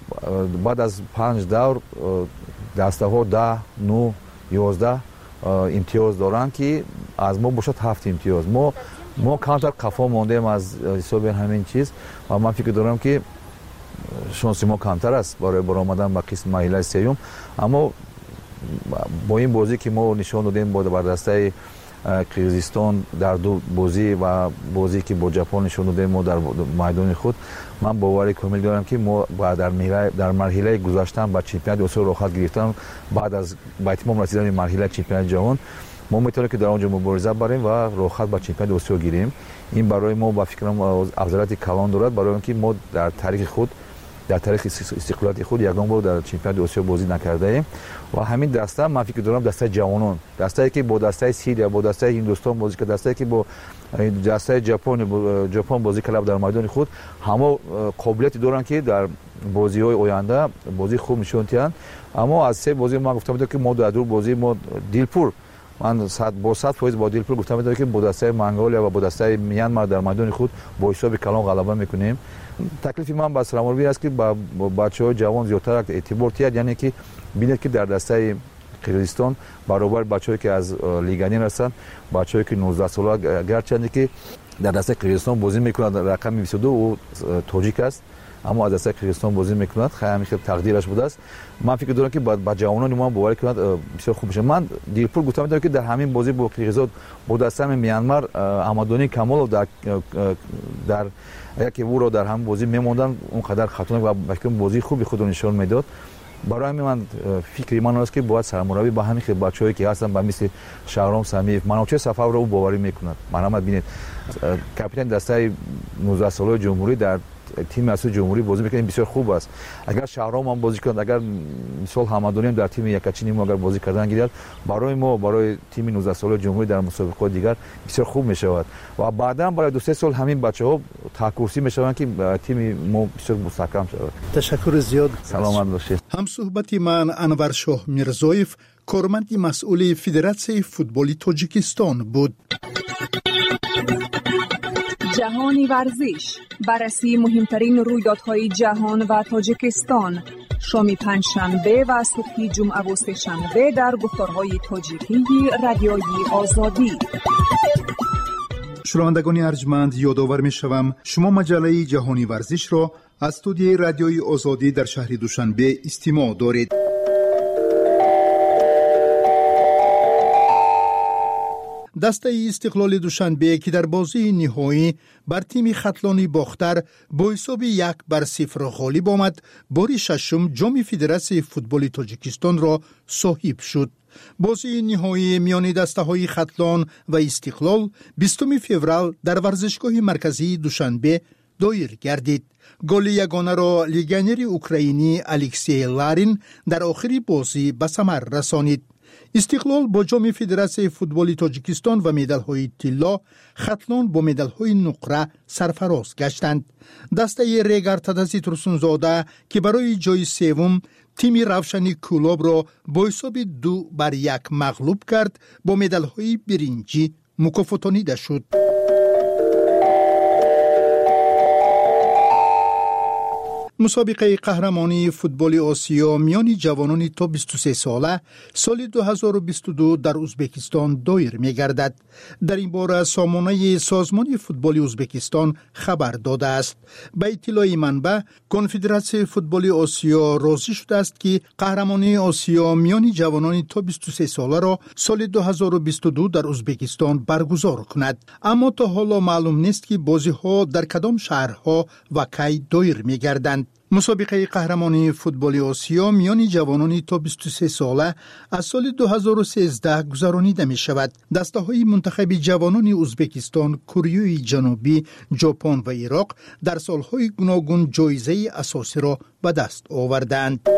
بعد از پنج دور دسته ها ده نه یازده امتیاز دارن که از ما باشد هفت امتیاز. ما ما کمتر قفا ماندیم از حساب همین چیز و من فکر دارم که شانس ما کمتر است برای برآمدن به قسم مرحله سوم. اما با این بازی که ما نشان دادیم با بر دسته قرقیزستان در دو بازی و بازی که با ژاپن نشان دادیم ما در میدان خود من باور کامل دارم که ما در مرحله در مرحله گذشتن با چمپیونات آسیا راحت گرفتن بعد از با اتمام رسیدن مرحله چمپیونات جهان ما میتونیم که در اونجا مبارزه بریم و راحت با چمپیونات آسیا گیریم. این برای ما با فکرم افضلیت کلان دارد برای اینکه ما در تاریخ خود در تاریخ استقلالیت خود یگان بار در چمپیونات آسیا بازی نکرده ایم و همین دسته من فکر دارم دسته جوانان دسته که با دسته سیریا با دسته هندوستان بازی کرد دسته که با دسته ژاپن ژاپن بازی کلاب در میدان خود همه قابلیت دارن که در بازی‌های آینده بازی خوب نشون دهند. اما از سه بازی ما گفتم که ما در دو بازی ما دیلپور من صد با صد فایز با دیلپور گفتم که با دسته منگولیا و با دسته میانمار در میدان خود با حساب کلان غلبه میکنیم. تکلیف من با سرمربی است که با بچه‌های جوان زیادتر اعتبار تیاد یعنی که ببینید که در دسته قرقیزستان برابر بچه‌ای که از لیگانی هستند بچه‌ای که نوزده ساله گرچند که در دسته قرقیزستان بازی میکنند رقم بیست و دو و تاجیک است اما از دسته قرقیزستان بازی میکنند خیلی خیلی تقدیرش بوده است. من فکر دارم که با جوانان ما باور کنند بسیار خوب میشه. من دیرپور گفتم میدونم که در همین بازی با قرقیزستان با دسته میانمار آمادانی کمال در در یکی او رو در هم بازی میموندن اونقدر خطرناک و فکر بازی خوبی خود نشون میداد. برای همین من فکری من است که باید سرمربی با همین بچه‌هایی که هستن با مثل شهرام سمیف منوچه صفا رو باوری میکنند. مرحمت ببینید کاپیتان دسته نوزده ساله جمهوری در تیم اصلی جمهوری بازی میکنه بسیار خوب است. اگر شهرام هم بازی کنند، اگر مثال حمدانی هم در تیم یکاچینی ما اگر بازی کردن گیرد، برای ما برای تیم نوزده ساله جمهوری در مسابقات دیگر بسیار خوب میشود و بعدا برای دو سه سال همین بچه‌ها تکورسی میشوند که تیم ما بسیار مستحکم شود. تشکر زیاد. سلامت باشید. هم صحبت من انور شاه میرزایف، کارمند مسئول فدراسیون فوتبال تاجیکستان بود. جهانی ورزش، بررسی مهمترین رویدادهای جهان و تاجیکستان، شام پنجشنبه و صبح جمعه و سه‌شنبه در گفتارهای تاجیکی رادیوی آزادی. شنوندگان ارجمند، یادآور می‌شوم شما مجله جهانی ورزش را از استودیوی رادیوی آزادی در شهر دوشنبه استماع دارید. دسته استقلال دوشنبه که در بازی نهایی بر تیم خطلانی باختر با حساب یک بر صفر غالب آمد، بار ششم جام فدراسیون فوتبال تاجیکستان را صاحب شد. بازی نهایی میان دسته های خطلان و استقلال بیستم فوریه در ورزشگاه مرکزی دوشنبه دایر گردید. گل یگانه را لیگنر اوکراینی الکسی لارین در آخری بازی به ثمر رسانید. استقلال با جام فدراسیون فوتبال تاجیکستان و مدال های طلا، خطلان با مدال های نقره سرفراز گشتند. دسته ریگر تدزی ترسونزاده که برای جای سوم تیم روشنی کولاب را با حساب دو بر یک مغلوب کرد، با مدال های برنجی مکافاتانیده شد. مسابقه قهرمانی فوتبال آسیا میان جوانان تا بیست و سه ساله سال دو هزار و بیست و دو در ازبکستان دایر می‌گردد. در این باره سامانه سازمان فوتبال ازبکستان خبر داده است. به اطلاع منبع، کنفدراسیون فوتبال آسیا راضی شده است که قهرمانی آسیا میان جوانان تا بیست و سه ساله را سال دو هزار و بیست و دو در ازبکستان برگزار کند. اما تا حالا معلوم نیست که بازی‌ها در کدام شهرها و کی دایر می‌گردند. مسابقه قهرمانی فوتبال آسیا میان جوانان تا بیست و سه ساله از سال دو هزار و سیزده گذرانیده می شود. دسته های منتخب جوانان ازبکستان، کره جنوبی، ژاپن و عراق در سالهای گوناگون جایزه اساسی را به دست آوردند.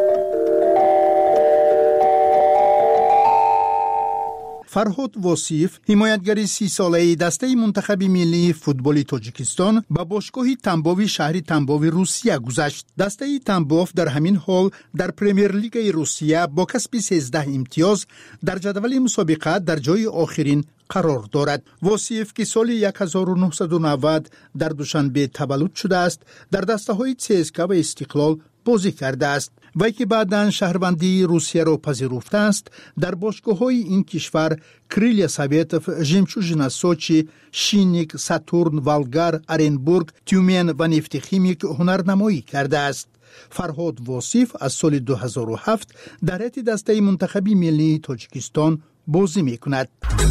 فرهاد واصیف، حمایتگر سی ساله دسته منتخب ملی فوتبال تاجیکستان، به باشگاه تنباوی شهر تنباوی روسیه گذشت. دسته تنباف در همین حال در پرمیر لیگ روسیه با کسب سیزده امتیاز در جدول مسابقه در جای آخرین قرار دارد. واصیف که سال هزار و نهصد و نود در دوشنبه تولد شده است، در دسته های سی اس کے و استقلال بازی کرده است. وی که بعداً شهروندی روسیه را پذیرفته است، در باشگاه‌های این کشور کریلیا سویتوف، ژمچوژنا سوچی، شینیک، ساتورن، والگار، ارنبورگ، تیومن و نفت خیمیک هنرنمایی کرده است. فرهاد واصیف از سال دو هزار و هفت در هیئت دسته منتخبی ملی تاجیکستان بازی می‌کند.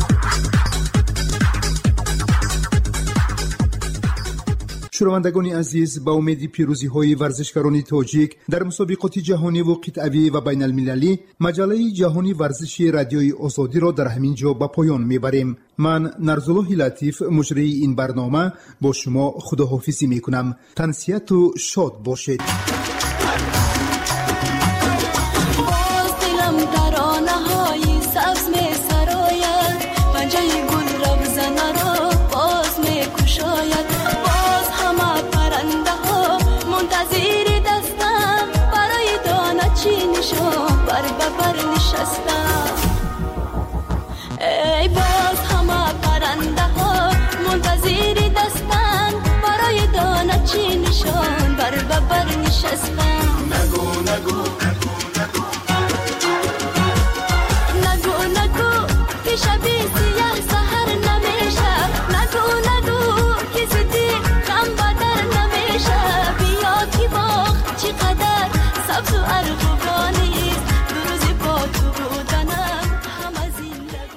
شنوندگان عزیز، با امید پیروزی های ورزشکاران تاجیک در مسابقات جهانی و قطعی و بین المللی، مجله جهانی ورزشی رادیوی آزادی را در همین جا به پایان میبریم. من نرزالله لطیف، مجری این برنامه، با شما خداحافظی میکنم. تنسیت و شاد باشید. ای باز همه پرنده ها منتظر دستن، برای دانه چی نشان بر ببر نشستن. نگو نگو نگو نگو نگو نگو که شبی سیاه سهر نمیشه. نگو نگو که زدی غم بدر نمیشه. بیا که باغ چقدر سبز و ارغوانی است، دو روزی با تو بودنم همه زندگانی.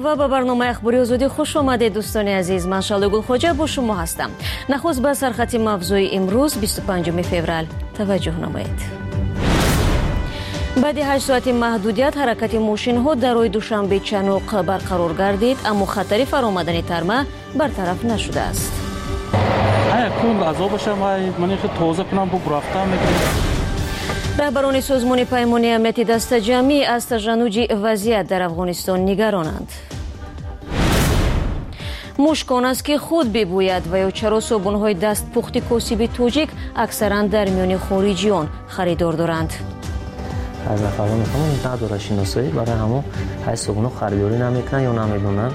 مرحبا به برنامه اخباری آزادی خوش آمدید دوستان عزیز. من شعله گلخواجه با شما هستم. نخست به سرخط موضوع امروز بیست و پنجم فوریه توجه نمایید. بعد هشت ساعت محدودیت حرکت ماشین ها در روی دوشنبه چنوق برقرار گردید، اما خطر فرآمدن ترمه برطرف نشده است. های کون غذا باشه من خود تازه کنم بو رفتم میکنم. رهبران سازمان پیمانی امنیتی دست جمعی از تشنج وضعیت در افغانستان نگرانند. مشکان است که خود ببوید و یا چرا صابون‌های دست پخت کاسبی توجیک اکثرا در میان خارجیان خریدار دارند. از نفران میخوام نداره شناسایی برای همون های صابون خریداری نمیکنن یا نمیدونن.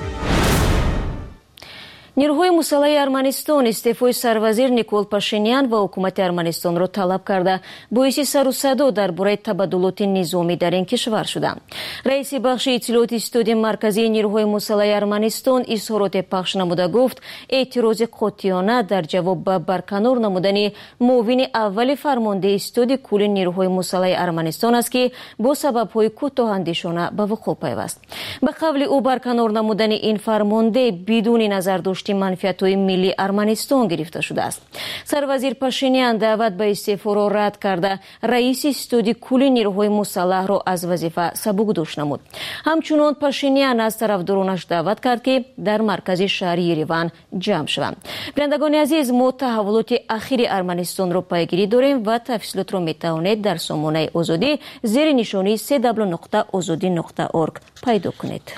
نیروهای مسلح ارمنستان استعفای سروزیر نیکول پاشینیان و حکومت ارمنستان را طلب کرده باعث سر و صدا درباره تبادلات نظامی در این کشور شدند. رئیس بخش اطلاعات استودی مرکزی نیروهای مسلح ارمنستان اظهارات پخش نموده گفت اعتراض قاطعانه در جواب به برکنار نمودن معاون اول فرمانده استودی کل نیروهای مسلح ارمنستان است که با سبب‌های کوتاه‌اندیشانه به وقوع پیوست. به قول او برکنار نمودن این فرمانده بدون نظر داشتن منفعت‌های ملی ارمنستان گرفته شده است. سروزیر پاشینیان دعوت به استعفا را رد کرده رئیس استودی کل نیروهای مسلح را از وظیفه سبکدوش نمود. همچنین پاشینیان از طرفدارانش دعوت کرد که در مرکز شهری یریوان جمع شوند. بینندگان عزیز، ما تحولات اخیر ارمنستان را پیگیری داریم و تفصیلات را میتوانید در سامانه آزادی زیر نشانی سه دبلیو نقطه آزادی نقطه اورگ پیدا کنید.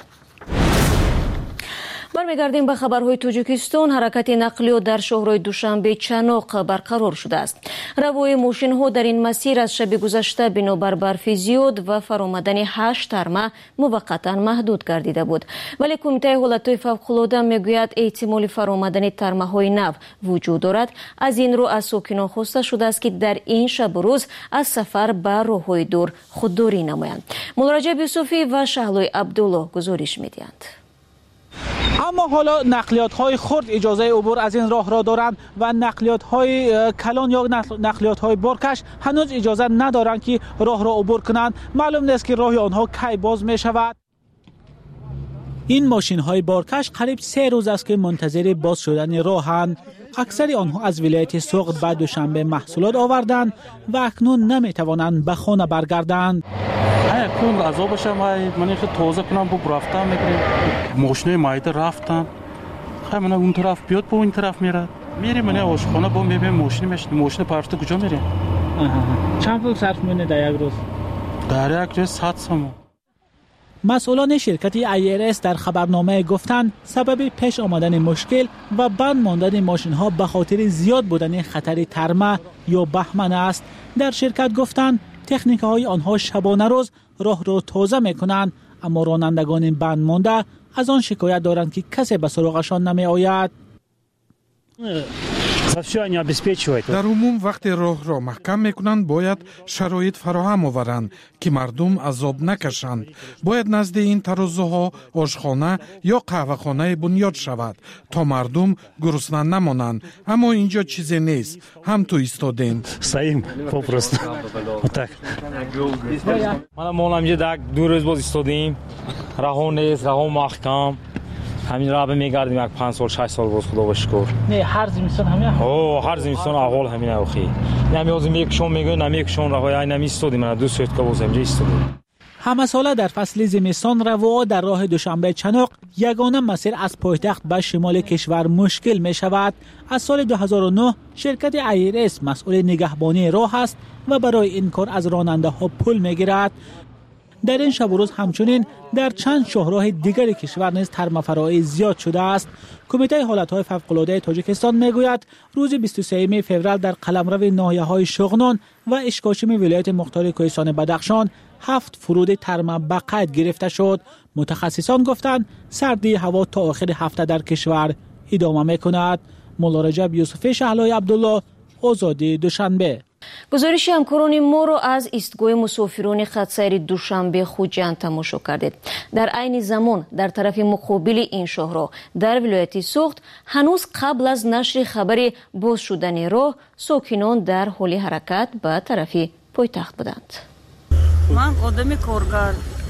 برمیگردیم به خبرهای تاجیکستان. حرکت نقلیات در شهرهای دوشنبه چنوق برقرار شده است. روی ماشین ها در این مسیر از شب گذشته بنابر برف زیاد و فرآمدن هشت ترمه موقتا محدود گردیده بود، ولی کمیته حالتهای فوق‌العاده میگوید احتمال فرآمدن ترمه های نو وجود دارد. از این رو از ساکنان خواسته شده است که در این شب و روز از سفر به راههای دور خودداری نمایند. مولانا یوسفی و شهلای عبدالله گزارش میدهند. اما حالا نقلیات های خرد اجازه عبور از این راه را دارند و نقلیات های کلان یا نقلیات های بارکش هنوز اجازه ندارند که راه را عبور کنند. معلوم نیست که راه آنها کی باز می شود. این ماشین های بارکش قریب سه روز است که منتظر باز شدن راهند. اکثر آنها از ولایت سوغد بعد دوشنبه محصولات آوردند و اکنون نمی توانند به خانه برگردند. های کون غذا باشه من خود تازه کنم بو رفتم میکنم. ماشین مایده رفتم خیلی من اون طرف بیاد با این طرف میره میری من آشخانه با میبینم ماشین میشه ماشین پرفته کجا میره. چند پول صرف میکنه در یک روز؟ در یک روز صد سوم. مسئولان شرکت ای ار اس در خبرنامه گفتند سبب پیش آمدن مشکل و بند ماندن ماشین ها به خاطر زیاد بودن خطر ترمه یا بهمن است. در شرکت گفتند تکنیک های آنها شبانه روز راه را تازه میکنند، اما رانندگان بند مانده از آن شکایت دارند که کسی به سراغشان نمی آید. در عموم وقتی راه را محکم میکنند باید شرایط فراهم آورند که مردم عذاب نکشند. باید نزد این ترازوها آشخانه یا قهوه‌خانه بنیاد شود تا مردم گرسنه نمانند، اما اینجا چیزی نیست. هم تو ایستادیم. سعیم پوپرست. так. من مولم یه دک دو روز باز ایستادیم. راه نیست، راه محکم. همین راه به میگردیم یک پنج سال شش سال باز خدا بشکر. نه هر زمستان همین. اوه هر زمستان احوال همین اخی. نمیازم یکشون میگه نمیکشون راه ای نمیستادیم من دو ساعت که باز اینجا ایستادیم. همه ساله در فصل زمستان رواها در راه دوشنبه چنوق یگانه مسیر از پایتخت به شمال کشور مشکل می شود. از سال دو هزار و نه شرکت ای ار اس مسئول نگهبانی راه است و برای این کار از راننده ها پول می گیرد. در این شب و روز همچنین در چند شهرهای دیگر کشور نیز ترمه فرایی زیاد شده است. کمیته حالتهای فوق‌العاده تاجیکستان میگوید روز بیست و سوم فوریه در قلمرو ناحیه‌های شغنان و اشکاشم ولایت مختار کوهستان بدخشان هفت فرود ترمه به قید گرفته شد. متخصصان گفتند سردی هوا تا آخر هفته در کشور ادامه میکند. مولانا یوسفی شهلای عبدالله آزادی دوشنبه. گزارش همکاران ما را از ایستگاه مسافران خطسیر دوشنبه خوجند تماشا کردید. در عین زمان در طرف مقابل این شهر در ولایت سوغد هنوز قبل از نشر خبر باز شدن راه ساکنان در حال حرکت به طرف پایتخت بودند. من آدم کارگر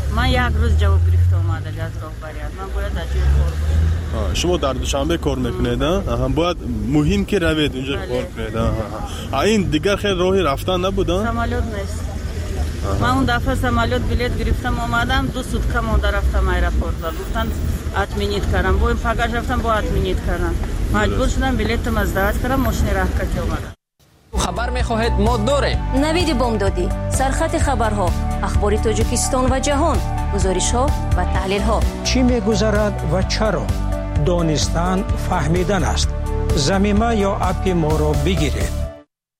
من یک روز جواب گرفته اومده از راهبریات. من باید از جای کار باشم. شما در دوشنبه کار میکنید؟ ها باید مهم که روید اونجا کار کنید. ها این دیگر خیلی راهی رفتن نبودن؟ سمالوت نیست. من اون دفعه سمالوت بلیت گرفتم اومدم دو سوتکه مونده رفتم ایرپورت. گفتن اتمینیت کردم. با این پاگاج رفتم با اتمینیت کردم. مجبور شدم بلیت مزدحت کردم ماشین راه کردم اومدم. خبر می‌خواهید ما داره. نوید بامدادی، سرخط خبرها، اخبار تاجیکستان و جهان، گزارش‌ها و تحلیل‌ها. چی می‌گذرد و چرا؟ دانستن فهمیدن است. ضمیمه یا اپ ما را بگیرید.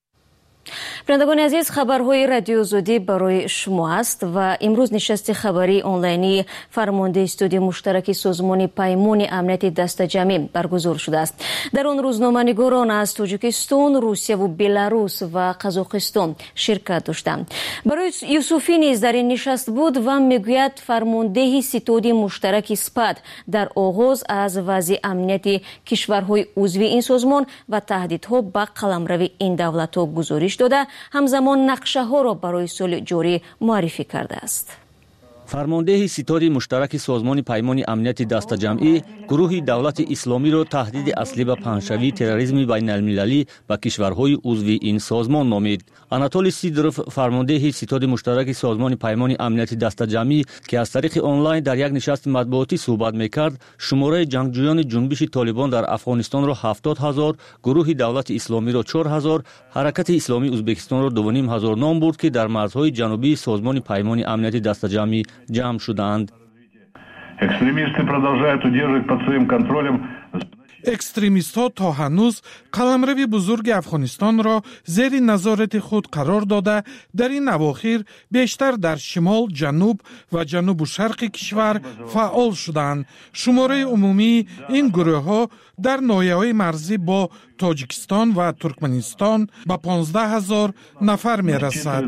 شنوندگان عزیز، خبرهای رادیو زودی برای شما است و امروز نشست خبری آنلاینی فرمانده استودیو مشترک سازمان پیمان امنیت دست جمعی برگزار شده است. در آن روزنامه‌نگاران از تاجیکستان، روسیه و بلاروس و قزاقستان شرکت داشتند. برای یوسفی نیز در این نشست بود و میگوید فرمانده ستاد مشترک سپاد در آغاز از وضع امنیت کشورهای عضو این سازمان و تهدیدها به قلمرو این دولت‌ها گزارش داده، همزمان نقشه ها را برای سال جاری معرفی کرده است. فرمانده ستاد مشترک سازمان پیمان امنیت دست جمعی گروه دولت اسلامی را تهدید اصلی به پنهشوی تروریسم بین المللی و کشورهای عضو این سازمان نامید. آناتولی سیدروف، فرمانده ستاد مشترک سازمان پیمان امنیت دست جمعی که از طریق آنلاین در یک نشست مطبوعاتی صحبت میکرد، شماره جنگجویان جنبش طالبان در افغانستان را هفتاد هزار، گروه دولت اسلامی را چهار هزار، حرکت اسلامی ازبکستان را دو و نیم هزار نام برد که در مرزهای جنوبی سازمان پیمان امنیت دست جمعی جمع شدند. Экстремисты продолжают удерживать под своим контролем. اکستریمیست ها تا هنوز قلمرو بزرگ افغانستان را زیر نظارت خود قرار داده در این اواخر بیشتر در شمال، جنوب و جنوب و شرق کشور فعال شدند. شماره عمومی این گروه ها در ناحیه‌های مرزی با تاجیکستان و ترکمنستان به پانزده هزار نفر می رسد.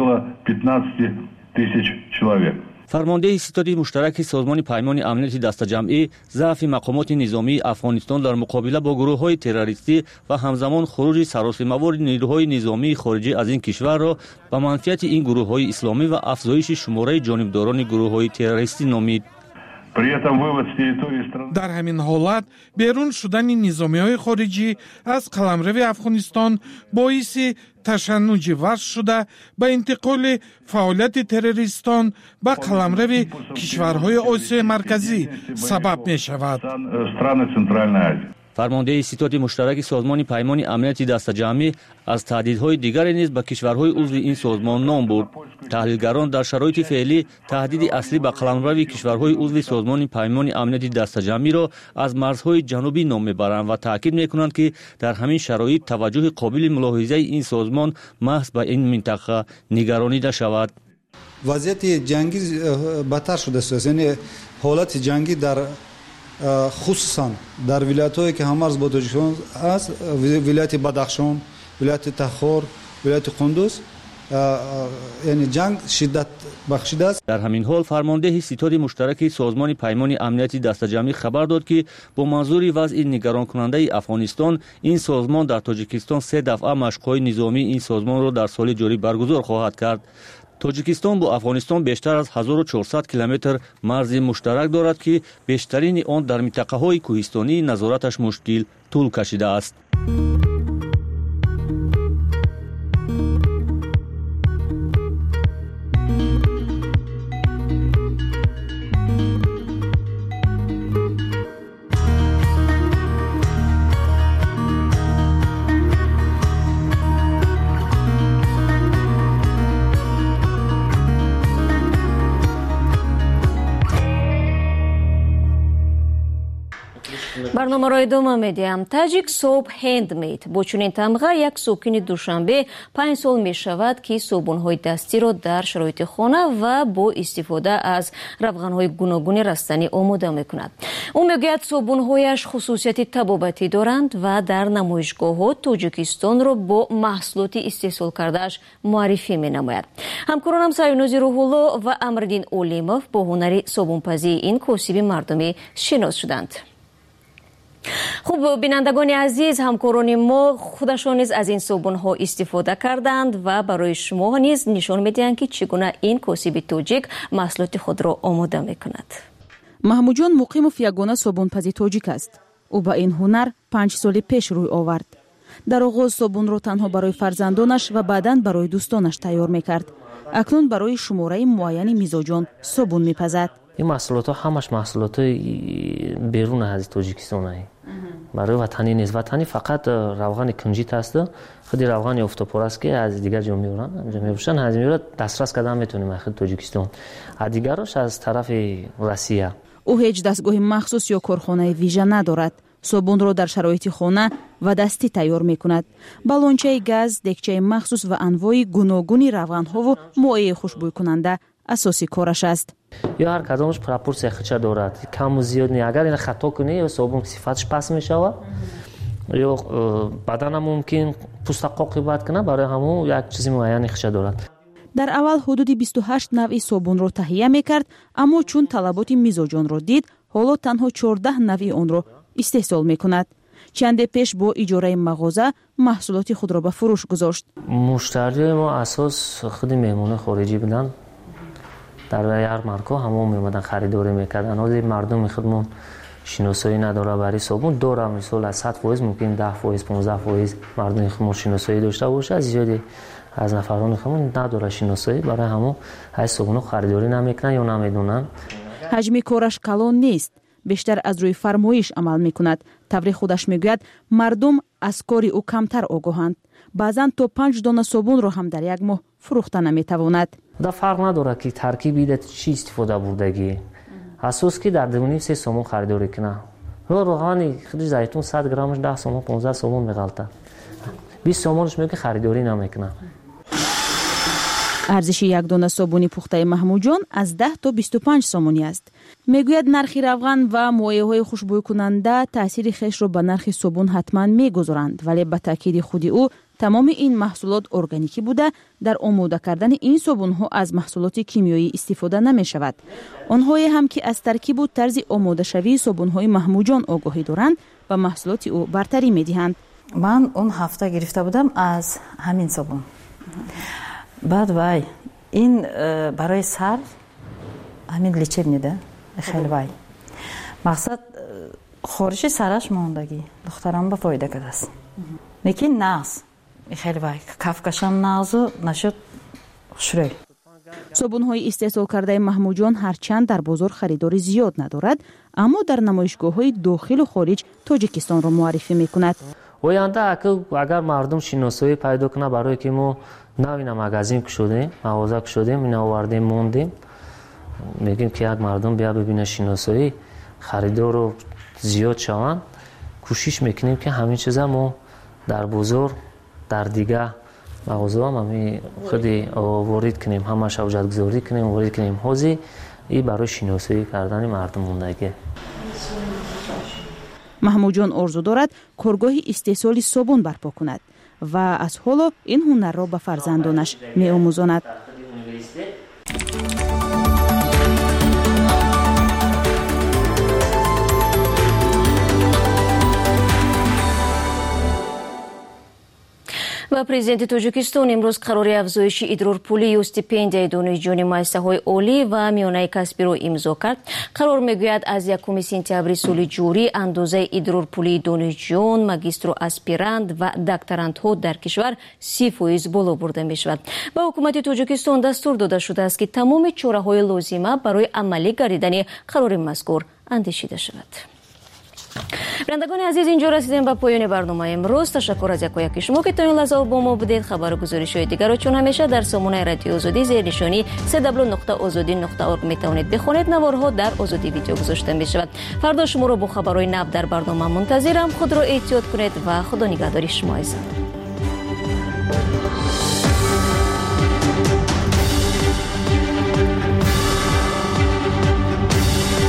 فرمانده ستاد مشترک سازمان پیمان امنیت دست جمعی ضعف مقامات نظامی افغانستان در مقابله با گروه‌های تروریستی و همزمان خروج سراسیمه‌وار نیروهای نظامی خارجی از این کشور را به منفعت این گروه‌های اسلامی و افزایش شماره جانبداران گروه‌های تروریستی نامید. در همین حالت بیرون شدن نظامی‌های خارجی از قلمرو افغانستان باعث تشنج وحش شده به انتقال فعالیت تروریستان به قلمرو کشورهای آسیای مرکزی سبب می شود. فرمانده ستاد مشترک سازمان پیمان امنیت دست جمعی از تهدیدهای دیگری نیز به کشورهای عضو این سازمان نام برد. تحلیلگران در شرایط فعلی تهدید اصلی به قلمرو کشورهای عضو سازمان پیمان امنیت دست جمعی را از مرزهای جنوبی نام میبرند و تاکید میکنند که در همین شرایط توجه قابل ملاحظه این سازمان محض به این منطقه نگرانیده شود. وضعیت جنگی بدتر شده است. یعنی حالت جنگی در خصوصا در ولایت‌هایی که همرز با تاجیکستان است، ولایت بدخشان، ولایت تخار، ولایت قندوز، یعنی جنگ شدت بخشیده است. در همین حال فرمانده ستاد مشترک سازمان پیمان امنیت دست جمعی خبر داد که با منظور وضع نگران کننده افغانستان، این سازمان در تاجیکستان سه دفعه مشق‌های نظامی این سازمان را در سال جاری برگزار خواهد کرد. تاجیکستان با افغانستان بیشتر از هزار و چهارصد کیلومتر مرز مشترک دارد که بیشترین آن در منطقه‌های کوهستانی نظارتش مشکل طول کشیده است. برنامه را ادامه میدیم. تاجیک صبح هندمید. با چنین تمغه یک ساکن دوشنبه پنج سال می شود که صابون‌های دستی را در شرایط خانه و با استفاده از روغن‌های گوناگون رستنی آماده می کند. او میگوید صابون‌هایش خصوصیت طبابتی دارند و در نمایشگاه‌ها تاجیکستان را با محصولات استحصال کرده‌اش معرفی می نماید. همکارانم سایونوزی روح‌الله و امردین اولیموف با هنر صابون‌پزی این کاسب مردمی شناس شدند. خب بینندگان عزیز، همکاران ما خودشان نیز از این صابون ها استفاده کردند و برای شما نیز نشان میدهند که چگونه این کاسب تاجیک محصولات خود را آماده میکند. محمود جان مقیم و یگانه صابونپزی تاجیک است. او با این هنر پنج سال پیش روی آورد. در آغاز صابون را تنها برای فرزندانش و بعداً برای دوستانش تیار میکرد. اکنون برای شماره معین میزاجان صابون میپزد. این محصولات ها همش محصولات بیرون از تاجیکستان است. برای وطنی نیست. وطنی فقط روغن کنجیت است. خودی روغن افتاپور است که از دیگر جا میورن. اونجا میفروشن. از میورد دسترس کردن میتونیم از تاجیکستان. از دیگرش از طرف روسیه. او هیچ دستگاه مخصوص یا کارخانه ویژه ندارد. صابون را در شرایط خانه و دستی تیار میکند. بالونچه گاز، دکچه مخصوص و انواع گوناگون روغن ها و مایع خوشبو کننده اساسی کارش است. یا هر کدامش پروپورسیا خچه دارد. کم و زیاد نه. اگر این خطا کنی یا صابون صفتش پس میشود یا بدن ممکن پوست عاقبت کنه، برای همون یک چیزی معین خچه دارد. در اول حدود بیست و هشت نوع صابون را تهیه میکرد، اما چون طلبات میزاجان را دید، حالا تنها چهارده نوع آن را استحصال میکند. چند پیش با اجاره مغازه محصولات خود را به فروش گذاشت. مشتری ما اساس خود مهمون خارجی بودن. در یارمارکو همون میمدن خریداری میکردن. حالا مردم خودمون شناسایی نداره برای صابون داره، مثلا از صد درصد ممکن ده درصد پانزده درصد مردم خودمون شناسایی داشته باشه. از زیادی از نفران خودمون نداره شناسایی، برای همون های صابون خریداری نمیکنن یا نمیدونن. حجم کارش کلان نیست. بیشتر از روی فرمایش عمل میکند. طوری خودش میگوید مردم از کاری او کمتر آگاهند. بعضا تا پنج دانه صابون را هم در یک ماه فروخته نمیتواند. دا فرق نداره که ترکیب ایده چی استفاده بردگی. اساس که در درونی سه صابون خریداری کنه. رو روغن خرید زیتون صد گرمش ده صابون پانزده صابون میغلطه. بیست صابونش میگه خریداری نمیکنه. ارزش یک دانه صابون پخته محمود جان از ده تا بیست و پنج سومانی است. میگوید نرخ روغن و مایع‌های خوشبو کننده تاثیر خیش را به نرخ صابون حتما میگذارند، ولی به تاکید خودی او تمام این محصولات ارگانیکی بوده. در آماده کردن این صابون ها از محصولات کیمیایی استفاده نمی شود. آنهایی هم که از ترکیب و طرز آماده شوی صابون های محمود جان آگاهی دارند و محصولات او برتری می دهند. من اون هفته گرفته بودم از همین صابون. بعد وای این برای سر همین لیچه میده خیلی وای مقصد خارشی سرش موندگی دخترم به فایده کرده است. لیکن نقص خیلی وای کفکشم نقص نشد شروع. صابون های استحصال کرده محمود جان هرچند در بازار خریداری زیاد ندارد، اما در نمایشگاه های داخل و خارج تاجیکستان را معرفی میکند. آینده اگر مردم شناسایی پیدا کنه، برای که ما نوین مغازین شدیم، مغازه شدیم، این آوردیم موندیم، میگیم که یک مردم بیا ببینه شناسایی خریدار رو زیاد شوند. کوشش میکنیم که همین چیزا ما در بازار در دیگه مغازه هم همین خودی وارد کنیم، همش اوجد گذاری کنیم، وارد کنیم. حاضی این برای شناسایی کردن مردم موندگی. محمود جان آرزو دارد کارگاه استحصال صابون برپا کند و از حالا این هنر را به فرزندانش می آموزاند. و президенти توجیکستان امروز قرار افزایش ادرارپولی و стипендияи донишҷӯёни муассисаҳои олӣ ва миёнаи касбиро имзо кард. қарор мегӯяд аз якуми сентябри соли ҷорӣ андозаи идрорпулии донишҷӯён, магистру аспирант ва докторантҳо дар кишвар си фоиз боло бурда мешавад. ба ҳукумати тоҷикистон дастур дода шудааст ки тамоми чораҳои лозима барои амалӣ гардидани қарори мазкур андешида шавад. бирандагони азиз, инҷо расидем ба поёни барномаи имрӯз. ташаккур аз якояки шумо ки то ин лаҳза бо мо будед. хабару гузоришҳои дигарро чун ҳамеша дар сомонаи радиои озодӣ зери нишонӣ се дабл ю нуқта озодӣ нуқта орг метавонед бихонед. наворҳо дар озодӣ видео гузошта мешавад. фардо шуморо бо хабарҳои нав дар барнома мунтазирам. худро эҳтиёт кунед ва худо нигаҳдори шумо азизан.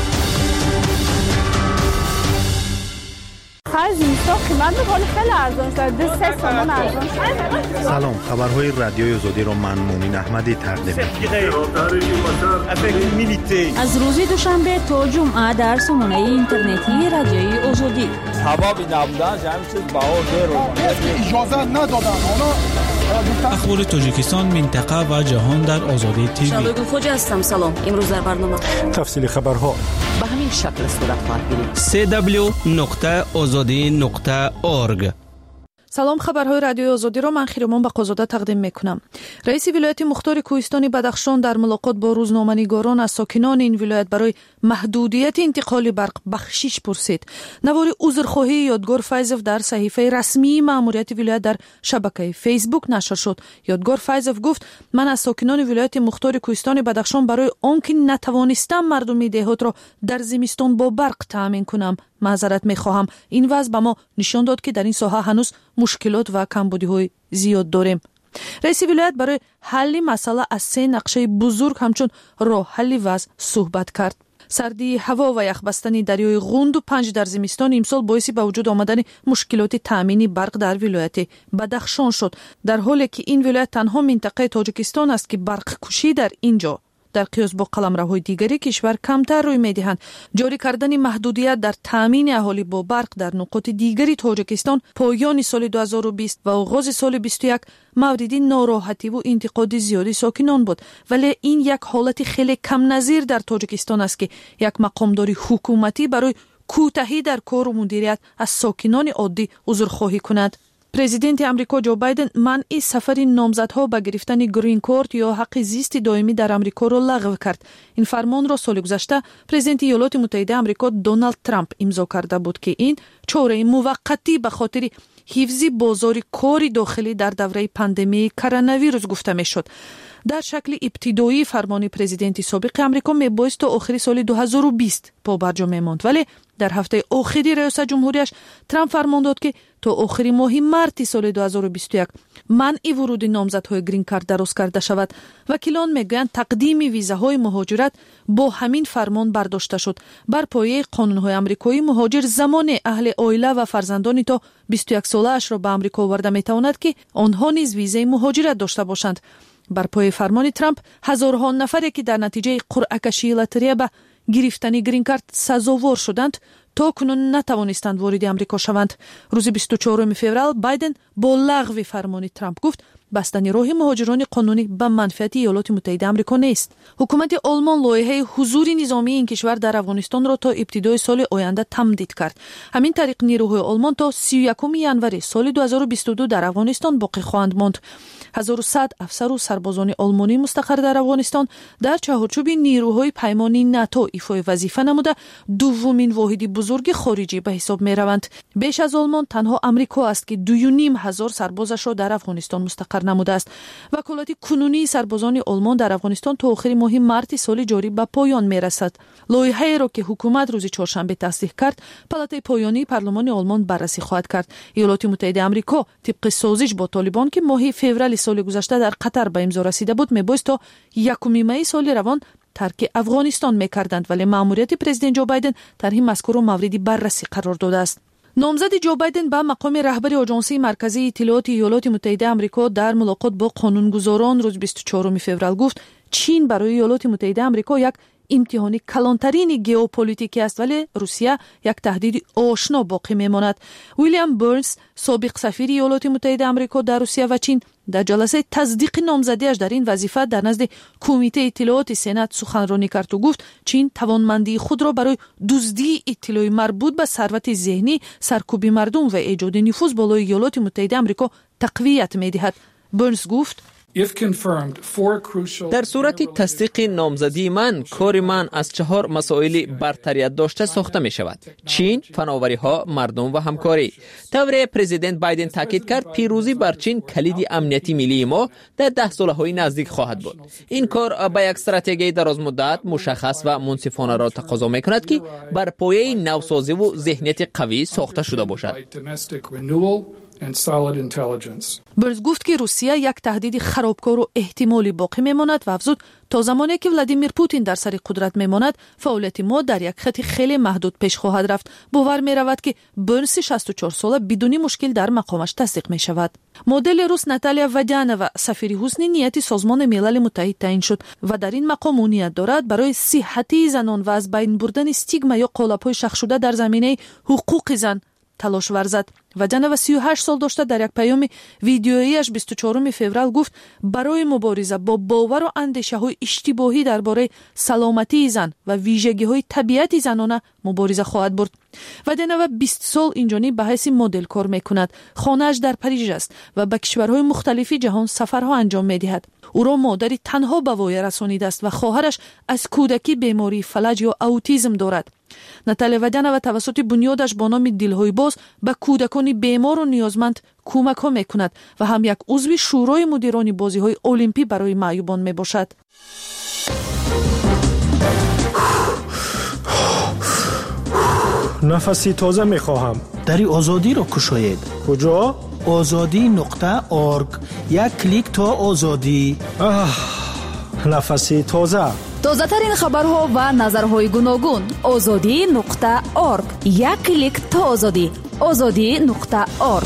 زمستان قیمت میکنه خیلی ارزان سلام، خبرهای رادیوی آزادی را من مومن احمدی تقدیم می‌کنم. از روز دوشنبه تا جمعه در سامانه اینترنتی رادیوی آزادی. حبابی نبودن همین چیز باور رو اجازه ندادن. اخبار تاجیکستان، منطقه و جهان در آزادی تیوی. شالوی خوج هستم. سلام. امروز در برنامه تفصیل خبرها به همین شکل صورت خواهد گرفت. سه دبلیو نقطه آزادی نقطه اورگ. سلام، خبرهای رادیوی آزادی را من خیرمان بقازاده تقدیم میکنم. رئیس ولایت مختار کوهستانی بدخشان در ملاقات با روزنامه‌نگاران از ساکنان این ولایت برای محدودیت انتقال برق بخشش پرسید. نوار عذرخواهی یادگار فیضوف در صحیفه رسمی ماموریت ولایت در شبکه فیسبوک نشر شد. یادگار فیضوف گفت: من از ساکنان ولایت مختار کوهستان بدخشان برای آنکه نتوانستم مردم دهات را در زمستان با برق تامین کنم معذرت میخواهم. این وضع به ما نشان داد که در این ساحه هنوز مشکلات و کمبودی‌های زیاد داریم. رئیس ولایت برای حل مسئله از سه نقشه بزرگ همچون راه حل وضع صحبت کرد. سردی هوا و یخبستنی دریای غوند و پنج در زمستان امسال باعث به وجود آمدن مشکلات تامین برق در ولایت بدخشان شد، در حالی که این ولایت تنها منطقه تاجیکستان است که برق کشی در اینجا در قیاس با قلمروهای دیگری کشور کمتر روی میدهند. جاری کردن محدودیت در تامین اهالی با برق در نقاط دیگری تاجیکستان پایان سال دو هزار و بیست و آغاز سال بیست و یک مورد ناراحتی و انتقاد زیادی ساکنان بود، ولی این یک حالت خیلی کم نظیر در تاجیکستان است که یک مقامداری حکومتی برای کوتاهی در کار و مدیریت از ساکنان عادی عذرخواهی کند. پرزیدنت آمریکا جو بایدن منع سفر نامزدها به گرفتن گرین کارت یا حق زیست دائمی در آمریکا را لغو کرد. این فرمان را سال گذشته پرزیدنت ایالات متحده آمریکا دونالد ترامپ امضا کرده بود که این چاره موقتی به خاطر حفظ بازار کار داخلی در دوره پاندمی کرونا ویروس گفته میشد. در شکل ابتدایی فرمان پرزیدنت سابق آمریکا میبایست تا آخر سال دو هزار و بیست پا برجا میماند، ولی در هفته آخری ریاست جمهوریش ترامپ فرمان داد که تا آخر ماه مارس سال دو هزار و بیست و یک منع ورود نامزدهای گرین کارت دراز کرده شود. وکیلان میگویند تقدیم ویزاهای مهاجرت با همین فرمان برداشته شد. بر پایه قانونهای آمریکایی مهاجر زمان اهل عائله و فرزندانی تا بیست و یک ساله اش را به آمریکا آورده میتواند که آنها نیز ویزای مهاجرت داشته باشند. بر پایه فرمان ترامپ هزارها نفری که در نتیجه قرعه کشی لاتاری به گرفتن گرین کارت سزاوار شدند تا کنون نتوانستند وارد آمریکا شوند. روز بیست و چهارم فوریه بایدن با لغو فرمان ترامپ گفت بستن راه مهاجران قانونی به منفعت ایالات متحده آمریکا نیست. حکومت آلمان لایحه حضور نظامی این کشور در افغانستان را تا ابتدای سال آینده تمدید کرد. همین طریق نیروهای آلمان تا سی و یکم ژانویه سال دو هزار و بیست و دو در افغانستان باقی خواهند ماند. هزار و صد افسر و سربازان آلمانی مستقر در افغانستان در چارچوب نیروهای پیمانی ناتو ایفای وظیفه نموده دومین واحد بزرگ خارجی به حساب می روند. بیش از آلمان تنها آمریکا است که دو و نیم هزار سربازش را در افغانستان مستقر نموده است. وکالت کنونی سربازان آلمان در افغانستان تا آخر ماه مارس سال جاری به پایان می رسد. لایحه‌ای را که حکومت روز چهارشنبه تصدیق کرد، پالاتای پایانی پارلمان آلمان بررسی خواهد کرد. ایالات متحده آمریکا طبق سازش با طالبان که ماه فوریه سال گذشته در قطر به امضا رسیده بود میبایست تا یکم می سال روان ترک افغانستان میکردند، ولی ماموریت پرزیدنت جو بایدن طرح مذکور مورد بررسی قرار داده است. نامزد جو بایدن به مقام رهبر آژانس مرکزی اطلاعات ایالات متحده آمریکا در ملاقات با قانونگذاران روز بیست و چهارم فوریه گفت چین برای ایالات متحده آمریکا یک امتحان کلانترین ژئوپلیتیکی است، ولی روسیه یک تهدید آشنا باقی میماند. ویلیام برنز سابق سفیر ایالات متحده آمریکا در روسیه و چین در جلسه تصدیق نامزدیش در این وظیفه در نزد کمیته اطلاعات سنا سخنرانی کرد و گفت چین توانمندی خود را برای دزدی اطلاعی مربوط به ثروت ذهنی، سرکوب مردم و ایجاد نفوذ بالای ایالات متحده آمریکا تقویت می‌دهد. برنز گفت در صورت تصدیق نامزدی من، کار من از چهار مسائل برتریت داشته ساخته می شود: چین، فناوری ها، مردم و همکاری. طور پرزیدنت بایدن تاکید کرد پیروزی بر چین کلید امنیتی ملی ما در ده ساله های نزدیک خواهد بود. این کار با یک استراتژی دراز مدت مشخص و منصفانه را تقاضا می کند که بر پایه نوسازی و ذهنیت قوی ساخته شده باشد. and solid intelligence. برز گفت که روسیه یک تهدید خرابکار و احتمالی باقی میماند و افزود تا زمانی که ولادیمیر پوتین در سر قدرت میماند فعالیت ما در یک خط خیلی محدود پیش خواهد رفت. باور می رود که برنس شصت و چهار ساله بدون مشکل در مقامش تصدیق می شود. مدل روس ناتالیا ودیانووا سفیر حسن نیت سازمان ملل متحد تعیین شد و در این مقام نیت دارد برای صحت زنان و از بین بردن استیگما یا قالب‌های شخص شده در زمینه حقوق زن تلاش ورزد. ودیانووا سی و هشت سال داشته در یک پیام ویدیوییش بیست و چهارم فوریه گفت برای مبارزه با باور و اندیشه‌های اشتباهی درباره سلامتی زن و ویژگی‌های طبیعت زنانه مبارزه خواهد برد. ودیانووا بیست سال اینجانی به حیث مدل کار میکند. خانه‌اش در پاریژ است و به کشورهای مختلف جهان سفرها انجام میدهد. او را مادری تنها به وای رسانیده است و خواهرش از کودکی بیماری فلج یا اوتیسم دارد. ناتالیا ودیانووا توسط بنیادش با نام دلهای باز به کودکان بیمار و نیازمند کمک ها میکند و هم یک عضو شورای مدیران بازی های المپی برای معیوبان می باشد. نفسی تازه می خواهم. دری آزادی را کشاید. کجا؟ آزادی نقطه آرگ. یک کلیک تا آزادی. نفسی تازه. تازه ترین خبرها و نظرهای گوناگون. آزادی نقطه آرگ. یک کلیک تا آزادی. آزادی نقطه آرگ.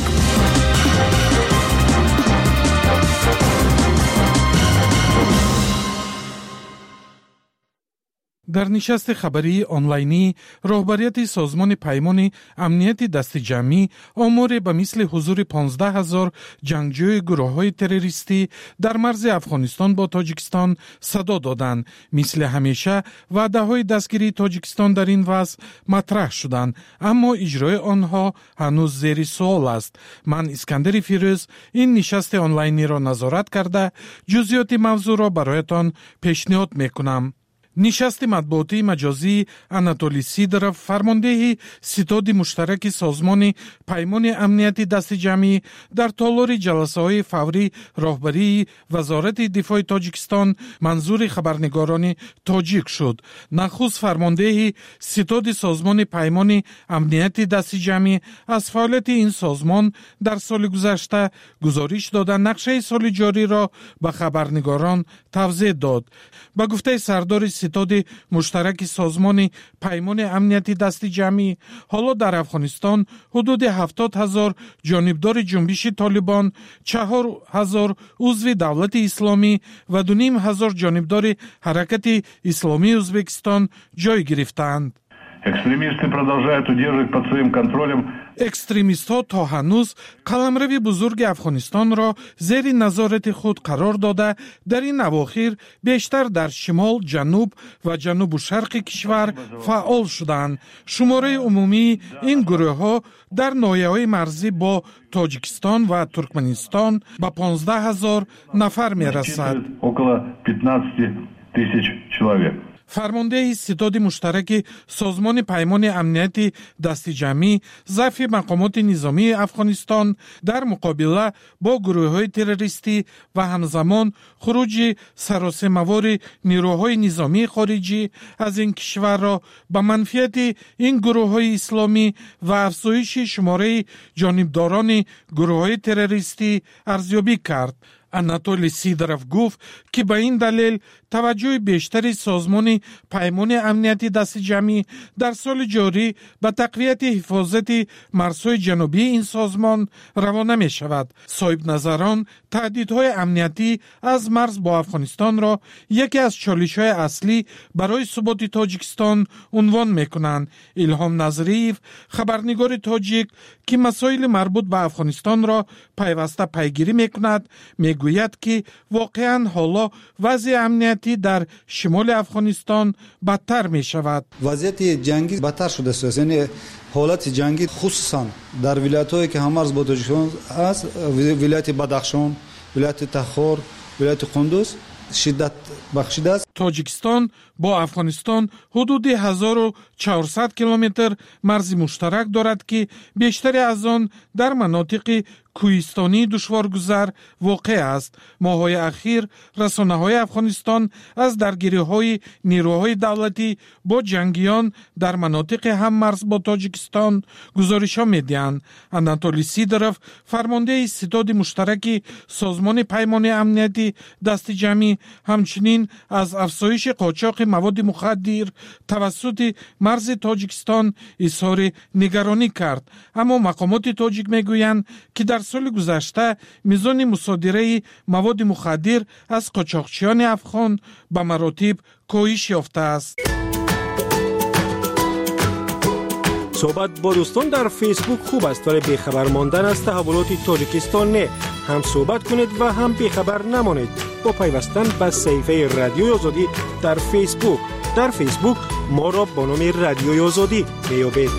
در نشست خبری آنلاینی راهبریت سازمان پیمان امنیت دست جمعی آمار به مثل حضور پانزده هزار جنگجوی گروه‌های تروریستی در مرز افغانستان با تاجیکستان صدا دادند. مثل همیشه وعده‌های دستگیری تاجیکستان در این وضع مطرح شدند، اما اجرای آنها هنوز زیر سوال است. من اسکندر فیروز این نشست آنلاینی را نظارت کرده جزئیات موضوع را برایتان پیشنهاد می‌کنم. نشست مطبوعاتی مجازی اناتولی سیدروف فرمانده ستاد مشترک سازمان پیمان امنیت دست جمعی در تالار جلسه‌های فوری راهبری وزارت دفاع تاجیکستان منظور خبرنگاران تاجیک شد. نخست فرمانده ستاد سازمان پیمان امنیت دست جمعی از فعالیت این سازمان در سال گذشته گزارش داده نقشه سال جاری را به خبرنگاران توضیح داد. با گفته سردار ستاد مشترک سازمان پیمان امنیت دست جمعی، حالا در افغانستان حدود هفتاد هزار جانبدار جنبش طالبان، چهار هزار عضو دولت اسلامی و دو نیم هزار جانبدار حرکت اسلامی ازبکستان جای گرفتند. Экстремисты продолжают удерживать под своим контролем. экстремист ها تا هنوز قلمرو بزرگ افغانستان را زیر نظارت خود قرار داده در این اواخر بیشتر در شمال، جنوب و جنوب و شرق کشور فعال شدند. شماره عمومی این گروه ها در ناحیه‌های مرزی با تاجیکستان و ترکمنستان به پانزده هزار نفر می رسد. около пятнадцати тысяч человек. فرمانده ستاد مشترک سازمان پیمان امنیت دست جمعی ضعف مقامات نظامی افغانستان در مقابله با گروه‌های تروریستی و همزمان خروج سراسیمه‌وار نیروهای نظامی خارجی از این کشور را به منفیت این گروه‌های اسلامی و افزایش شماره جانبداران گروه‌های تروریستی ارزیابی کرد. اناتولی سیدروف گفت که به این دلیل توجه بیشتری سازمان پیمان امنیت دست جمعی در سال جاری به تقویت حفاظت مرزهای جنوبی این سازمان روانه می شود. صاحب نظران تهدیدهای امنیتی از مرز با افغانستان را یکی از چالش‌های اصلی برای ثبات تاجیکستان عنوان می کنند. الهام نظریف خبرنگار تاجیک که مسائل مربوط به افغانستان را پیوسته پیگیری می کند می گوید که واقعا حالا وضع امنیتی در شمال افغانستان بدتر می شود. وضعیت جنگی بدتر شده است. یعنی حالت جنگی خصوصا در ولایت‌هایی که همرز با تاجیکستان است، ولایت بدخشان، ولایت تخار، ولایت قندوز شدت بخشیده است. тоҷикистон бо афғонистон ҳудуди ҳазору чаҳорсад километр марзи муштарак дорад ки бештари аз он дар манотиқи кӯҳистонии душворгузар воқеъ аст. моҳҳои ахир расонаҳои афғонистон аз даргириҳои нерӯҳои давлатӣ бо ҷангиён дар манотиқи ҳаммарз бо тоҷикистон гузоришҳо медиҳанд. анатолий сидоров, фармондеҳи ситоди муштараки созмони паймони амнияти дасти ҷамъӣ, ҳамчунин аз афзоиши қочоқи маводи мухаддир тавассути марзи тоҷикистон изҳори нигаронӣ кард. аммо мақомоти тоҷик мегӯянд ки дар соли гузашта мизони мусодираи маводи мухаддир аз қочоқчиёни афғон ба маротиб коҳиш ёфтааст. صحبت با دوستان در فیسبوک خوب است ولی بیخبر ماندن از تحولات تاجیکستان نه. هم صحبت کنید و هم بیخبر نمانید با پیوستن به صفحه رادیوی آزادی در فیسبوک. در فیسبوک ما را با نام رادیوی آزادی میابید.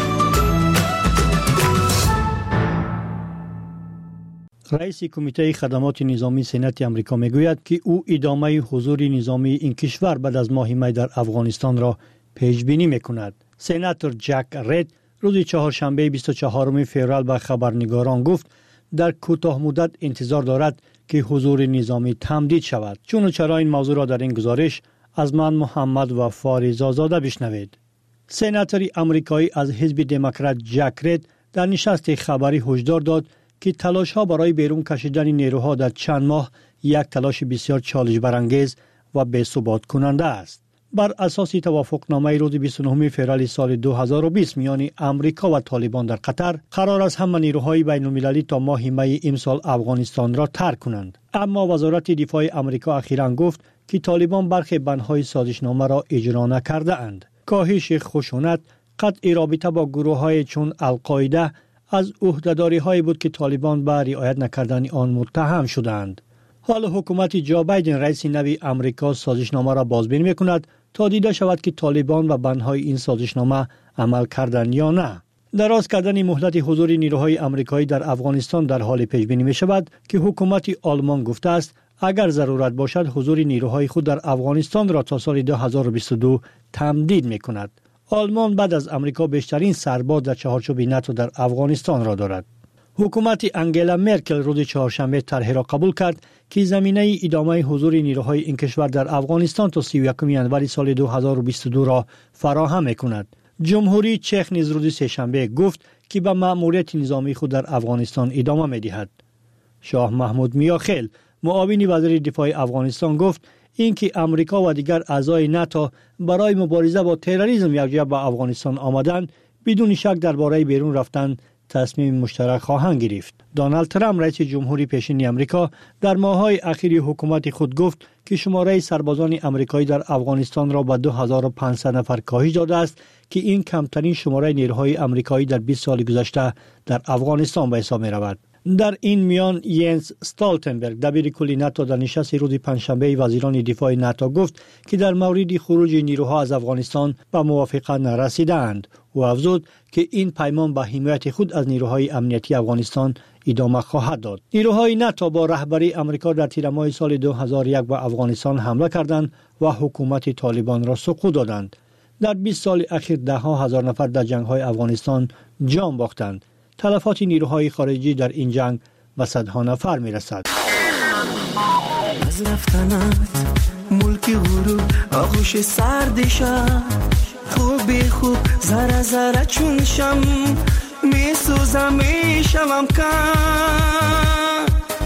رئیس کمیته خدمات نظامی سنت آمریکا میگوید که او ادامه حضور نظامی این کشور بعد از ماه می در افغانستان را پیش بینی میکند. سناتور جک رید روز چهارشنبه بیست و چهارم فوریه به خبرنگاران گفت در کوتاه مدت انتظار دارد که حضور نظامی تمدید شود. چون چرا این موضوع را در این گزارش از من محمد وفا رضازاده بشنوید. سناتور آمریکایی از حزب دموکرات جک رید در نشست خبری هشدار داد که تلاش ها برای بیرون کشیدن نیروها در چند ماه یک تلاش بسیار چالش برانگیز و بی‌ثبات کننده است. بر اساس توافقنامه روز بیست و نهم فوریه سال دو هزار و بیست میان آمریکا و طالبان در قطر قرار است همه نیروهای بین المللی تا ماه می امسال افغانستان را ترک کنند. اما وزارت دفاع آمریکا اخیراً گفت که طالبان برخی بندهای سازشنامه را اجرا نکرده اند. کاهش خشونت، قطع رابطه با گروه‌های چون القاعده از عهده‌داری‌هایی بود که طالبان به رعایت نکردن آن متهم شدند. حال حکومت جو بایدن رئیس نوی آمریکا سازشنامه را بازبینی می‌کند تا دیده شود که طالبان و بندهای این سازشنامه عمل کردند یا نه. دراز کردن مهلت حضور نیروهای آمریکایی در افغانستان در حال پیش بینی می‌شود که حکومت آلمان گفته است اگر ضرورت باشد حضور نیروهای خود در افغانستان را تا سال دو هزار و بیست و دو تمدید می‌کند. آلمان بعد از آمریکا بیشترین سرباز در چهارچوب ناتو در افغانستان را دارد. حکومت انگلا مرکل روز چهارشنبه طرحی را قبول کرد که زمینه ادامه حضور نیروهای این کشور در افغانستان تا سی و یکم ژانویه سال دو هزار و بیست و دو را فراهم می‌کند. جمهوری چک نیز روز سه‌شنبه گفت که به مأموریت نظامی خود در افغانستان ادامه می‌دهد. شاه محمود میاخیل معاون وزیر دفاع افغانستان گفت اینکه آمریکا و دیگر اعضای ناتو برای مبارزه با تروریسم یکجا به افغانستان آمدند بدون شک درباره بیرون رفتن تصمیم مشترک خواهند گرفت. دونالد ترامپ رئیس جمهوری پیشین آمریکا در ماه‌های اخیر حکومت خود گفت که شماره سربازان آمریکایی در افغانستان را به دو هزار و پانصد نفر کاهش داده است که این کمترین شماره نیروهای آمریکایی در بیست سال گذشته در افغانستان به حساب می‌رود. در این میان ینس استالتنبرگ دبیر کل ناتو در نشست روز پنجشنبه وزیران دفاع ناتو گفت که در مورد خروج نیروها از افغانستان به موافقت نرسیدند. او افزود که این پیمان به حمایت خود از نیروهای امنیتی افغانستان ادامه خواهد داد. نیروهای ناتو با رهبری آمریکا در تیر ماه سال دو هزار و یک به افغانستان حمله کردند و حکومت طالبان را سقوط دادند. در بیست سال اخیر ده ها هزار نفر در جنگ‌های افغانستان جان باختند. تلفات نیروهای خارجی در این جنگ به صدها نفر میرسد. از رفتنت ملک غرور آغوش سردشم خوبی خوب ذره ذره چون شم میسوزم میشم کم.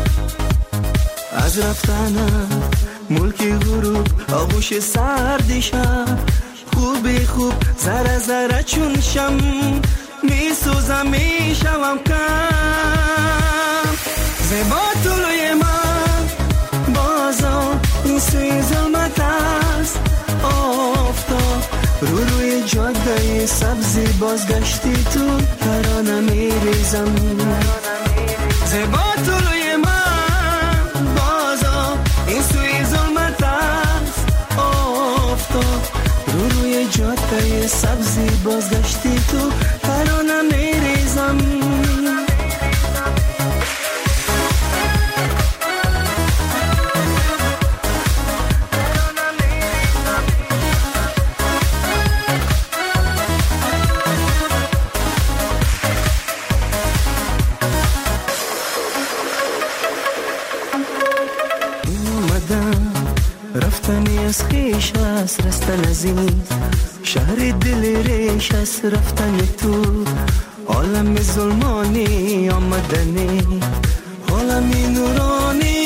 از رفتنت ملک غرور آغوش سردشم خوبی خوب ذره ذره چون شم می سوزم می شوم کم. زیبا طلوی من بازا این سوی ظلمت است آفتاب رو روی جاده سبزی بازگشتی تو ترانه می ریزم. زیبا طلوی من بازا این سوی ظلمت است آفتاب رو روی جاده سبزی بازگشتی تو ترانه میریزم. رفتنی از خیش است رستن از این شهر دل ریش است رفتن تو عالم ظلمانی آمدنی عالم نورانی